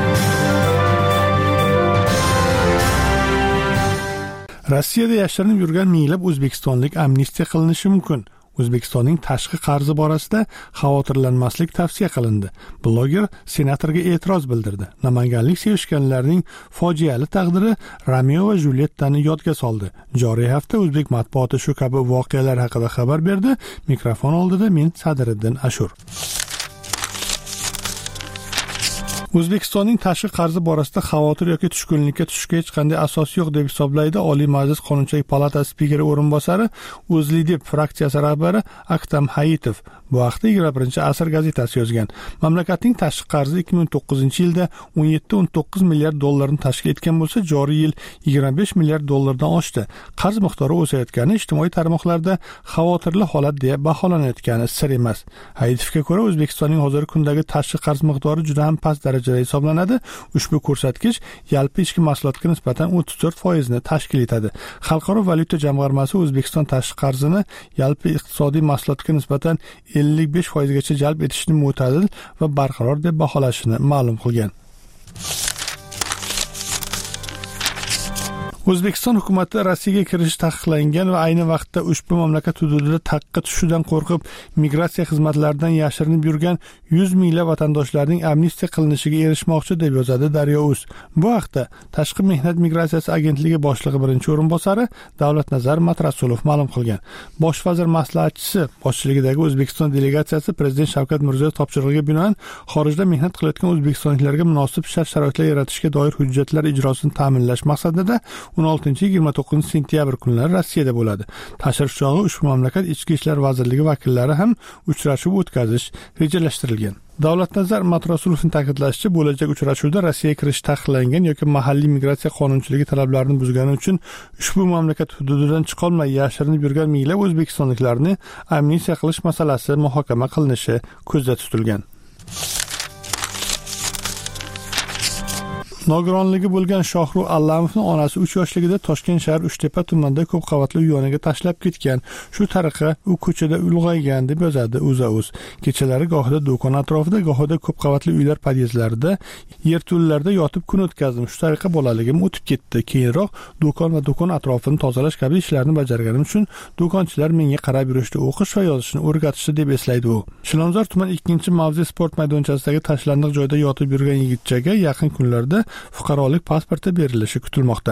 Rossiyada yashirinib yurgan minglab o'zbekistonlik amnistiya qilinishi mumkin. O'zbekistonning tashqi qarzi borasida xavotirlanmaslik tavsiya qilindi. Bloger senatorga e'tiroz bildirdi. Namanganlik sevishganlarning fojiali taqdiri Romeo va Julyettani yodga soldi. Joriy hafta o'zbek matbuoti shu kabi voqealar haqida xabar berdi. Mikrofon oldida men Sadriddin Ashur. O'zbekistonning tashqi qarzi borasida xavotir yoki tushkunlikka tushishga hech qanday asos yo'q deb hisoblaydi Oliy Majlis Qonunchilik palatasi spikeri o'rinbosari, O'zLiDeP fraksiyasi rahbari Aktam Hayitov. Bu haqda 21-asr gazetasi yozgan. Mamlakatning tashqi qarzi 2009-yilda 17-19 milliard dollarni tashkil etgan bo'lsa, joriy yil 25 milliard dollardan oshdi. Qarz miqdori o'sayotgani ijtimoiy tarmoqlarda xavotirli holat deya baholanayotgani sir emas. Hayitovga ko'ra, O'zbekistonning hozirgi kundagi tashqi qarz miqdori juda ham past darajada hisoblanadi. Ushbu ko'rsatkich yalpi ichki mahsulotga nisbatan 34% ni tashkil etadi. Xalqaro valyuta jamg'armasi O'zbekiston tashqi qarzini yalpi iqtisodiy mahsulotga nisbatan 55% gacha jalb etishni mo'tadil va barqaror deb baholashini ma'lum qilgan. O'zbekiston hukumati Rossiyaga kirish taqiqlangan va ayni vaqtda ushbu mamlakat hududida taqqa tushishidan qo'rqib migratsiya xizmatlaridan yashirinib yurgan 100 minglab vatandoshlarning amnistiya qilinishiga erishmoqchi deb yozadi Daryo.uz. Bu haqda Tashqi mehnat migratsiyasi agentligi boshlig'i birinchi o'rinbosari Davlatnazar Matrasulov ma'lum qilgan. Bosh vazir maslahatchisi boshchiligidagi O'zbekiston delegatsiyasi Prezident Shavkat Mirziyoyev topshirig'iga binoan xorijda mehnat qilayotgan o'zbekistonliklarga munosib shart-sharoitlar yaratishga doir hujjatlar ijrosini ta'minlash maqsadida 16-29 sentyabr kunlari Rossiyada bo'ladi. Tashrif chog'i ushbu mamlakat ichki ishlar vazirligi vakillari ham uchrashuv o'tkazish rejalashtirilgan. Davlatnazar Matrasulovning ta'kidlashicha, bo'lajak uchrashuvda Rossiyaga kirish taqiqlangan yoki mahalliy migratsiya qonunchiligi talablarini buzgani uchun ushbu mamlakat hududidan chiqolmay yashirinib yurgan minglab o'zbekistonliklarni amnistiya qilish masalasi muhokama qilinishi ko'zda tutilgan. Nogironligi bo'lgan Shohru Allamovning onasi 3 yoshligida Toshkent shahar Uchtepa tumanida ko'p qavatli uy yoniga tashlab ketgan. Shu tariqa u ko'chada ulg'aygan deb yozadi O'zA.uz. Kechalari gohida do'kon atrofida, gohida ko'p qavatli uylar podyezdlarida, yerto'llarda yotib kun o'tkazdim. Shu tariqa bolaligim o'tib ketdi. Keyinroq do'kon va do'kon atrofini tozalash kabi ishlarni bajarganim uchun do'konchilar menga qarab yurishdi, o'qish va yozishni o'rgatishdi deb eslaydi u. Chilonzor tuman 2-mavze sport maydonchasidagi tashlandiq joyda yotib yurgan yigitchaga yaqin kunlarda fuqarolik pasporti berilishi kutilmoqda.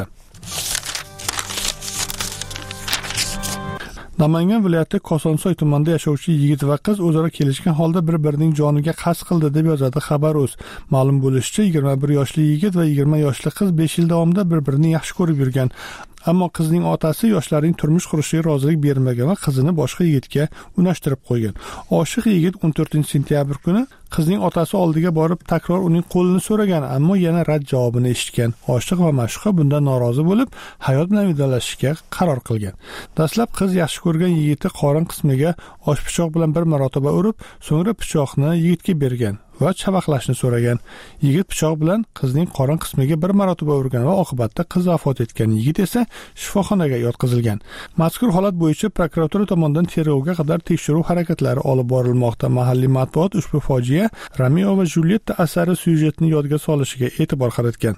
Namangan viloyati Kosonsoy tumanida yashovchi yigit va qiz o'zaro kelishgan holda bir-birining joniga qasd qildi deb yozadi Xabar.uz. Ma'lum bo'lishicha, 21 yoshli yigit va 20 yoshli qiz 5 yil davomida bir-birini yaxshi ko'rib yurgan. Ammo qizning otasi yoshlarning turmush qurishiga rozilik bermagan va qizini boshqa yigitga unashtirib qo'ygan. Oshiq yigit 14-sentyabr kuni qizning otasi oldiga borib takror uning qo'lini so'ragan, ammo yana rad javobini eshitgan. Oshiq va ma'shuqa bundan norozi bo'lib, hayot bilan vidolashishga qaror qilgan. Dastlab qiz yaxshi ko'rgan yigiti qorin qismiga osh pichoq bilan bir marotaba urib, so'ngra pichoqni yigitga bergan va chavaqlashni so'ragan. Yigit pichoq bilan qizning qorin qismiga bir marotaba urgan va oqibatda qiz vafot etgan. Yigit esa shifoxonaga yotqizilgan. Mazkur holat bo'yicha prokuratura tomonidan tergovga qadar tekshiruv harakatlari olib borilmoqda. Mahalliy matbuot ushbu fojia Romeo va Julietta asari syujetini yodga solishiga e'tibor qaratgan.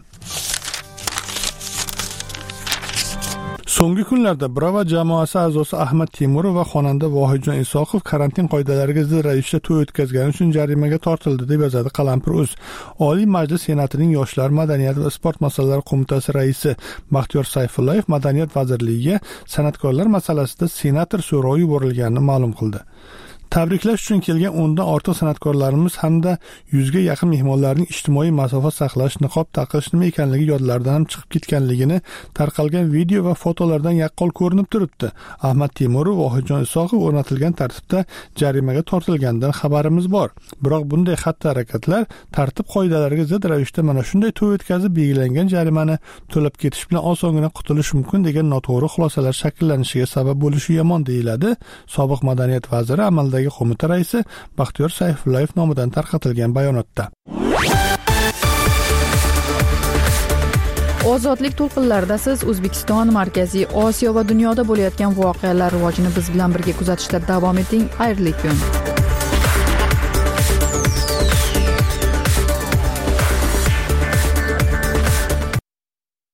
So'nggi kunlarda Bravo jamoasi a'zosi Ahmad Temurov va xonanda Vohidjon Isoqov karantin qoidalariga zid ravishda to'y o'tkazgani uchun jarimaga tortildi deb yozadi Qalampir.uz. Oliy Majlis Senatining Yoshlar, madaniyat va sport masalalari qo'mitasi raisi Baxtiyor Sayfullayev Madaniyat vazirligiga san'atkorlar masalasida senator so'rovi yuborilganini ma'lum qildi. Tabriklash uchun kelgan 10 dan ortiq san'atkorlarimiz hamda 100 ga yaqin mehmonlarning ijtimoiy masofa saqlash, niqob taqish nima ekanligi yodlaridan ham chiqib ketganligini tarqalgan video va fotolardan yaqqol ko'rinib turibdi. Ahmad Temurov va Vohidjon Isoqov o'rnatilgan tartibda jarimaga tortilganidan xabarimiz bor. Biroq bunday xatti-harakatlar tartib qoidalariga zid ravishda mana shunday to'y o'tkazib belgilangan jarimani to'lab ketish bilan osongina qutulish mumkin degan noto'g'ri xulosalar shakllanishiga sabab bo'lishi yomon deyiladi. Sobiq madaniyat vaziri amaldagi qo'mita raisi Baxtiyor Sayfullayev nomidan tarqatilgan bayonotda. Ozodlik to'lqinlarida siz O'zbekiston, Markaziy Osiyo va dunyoda bo'layotgan voqealar rivojini biz bilan birga kuzatishda davom eting. Xayrli kun.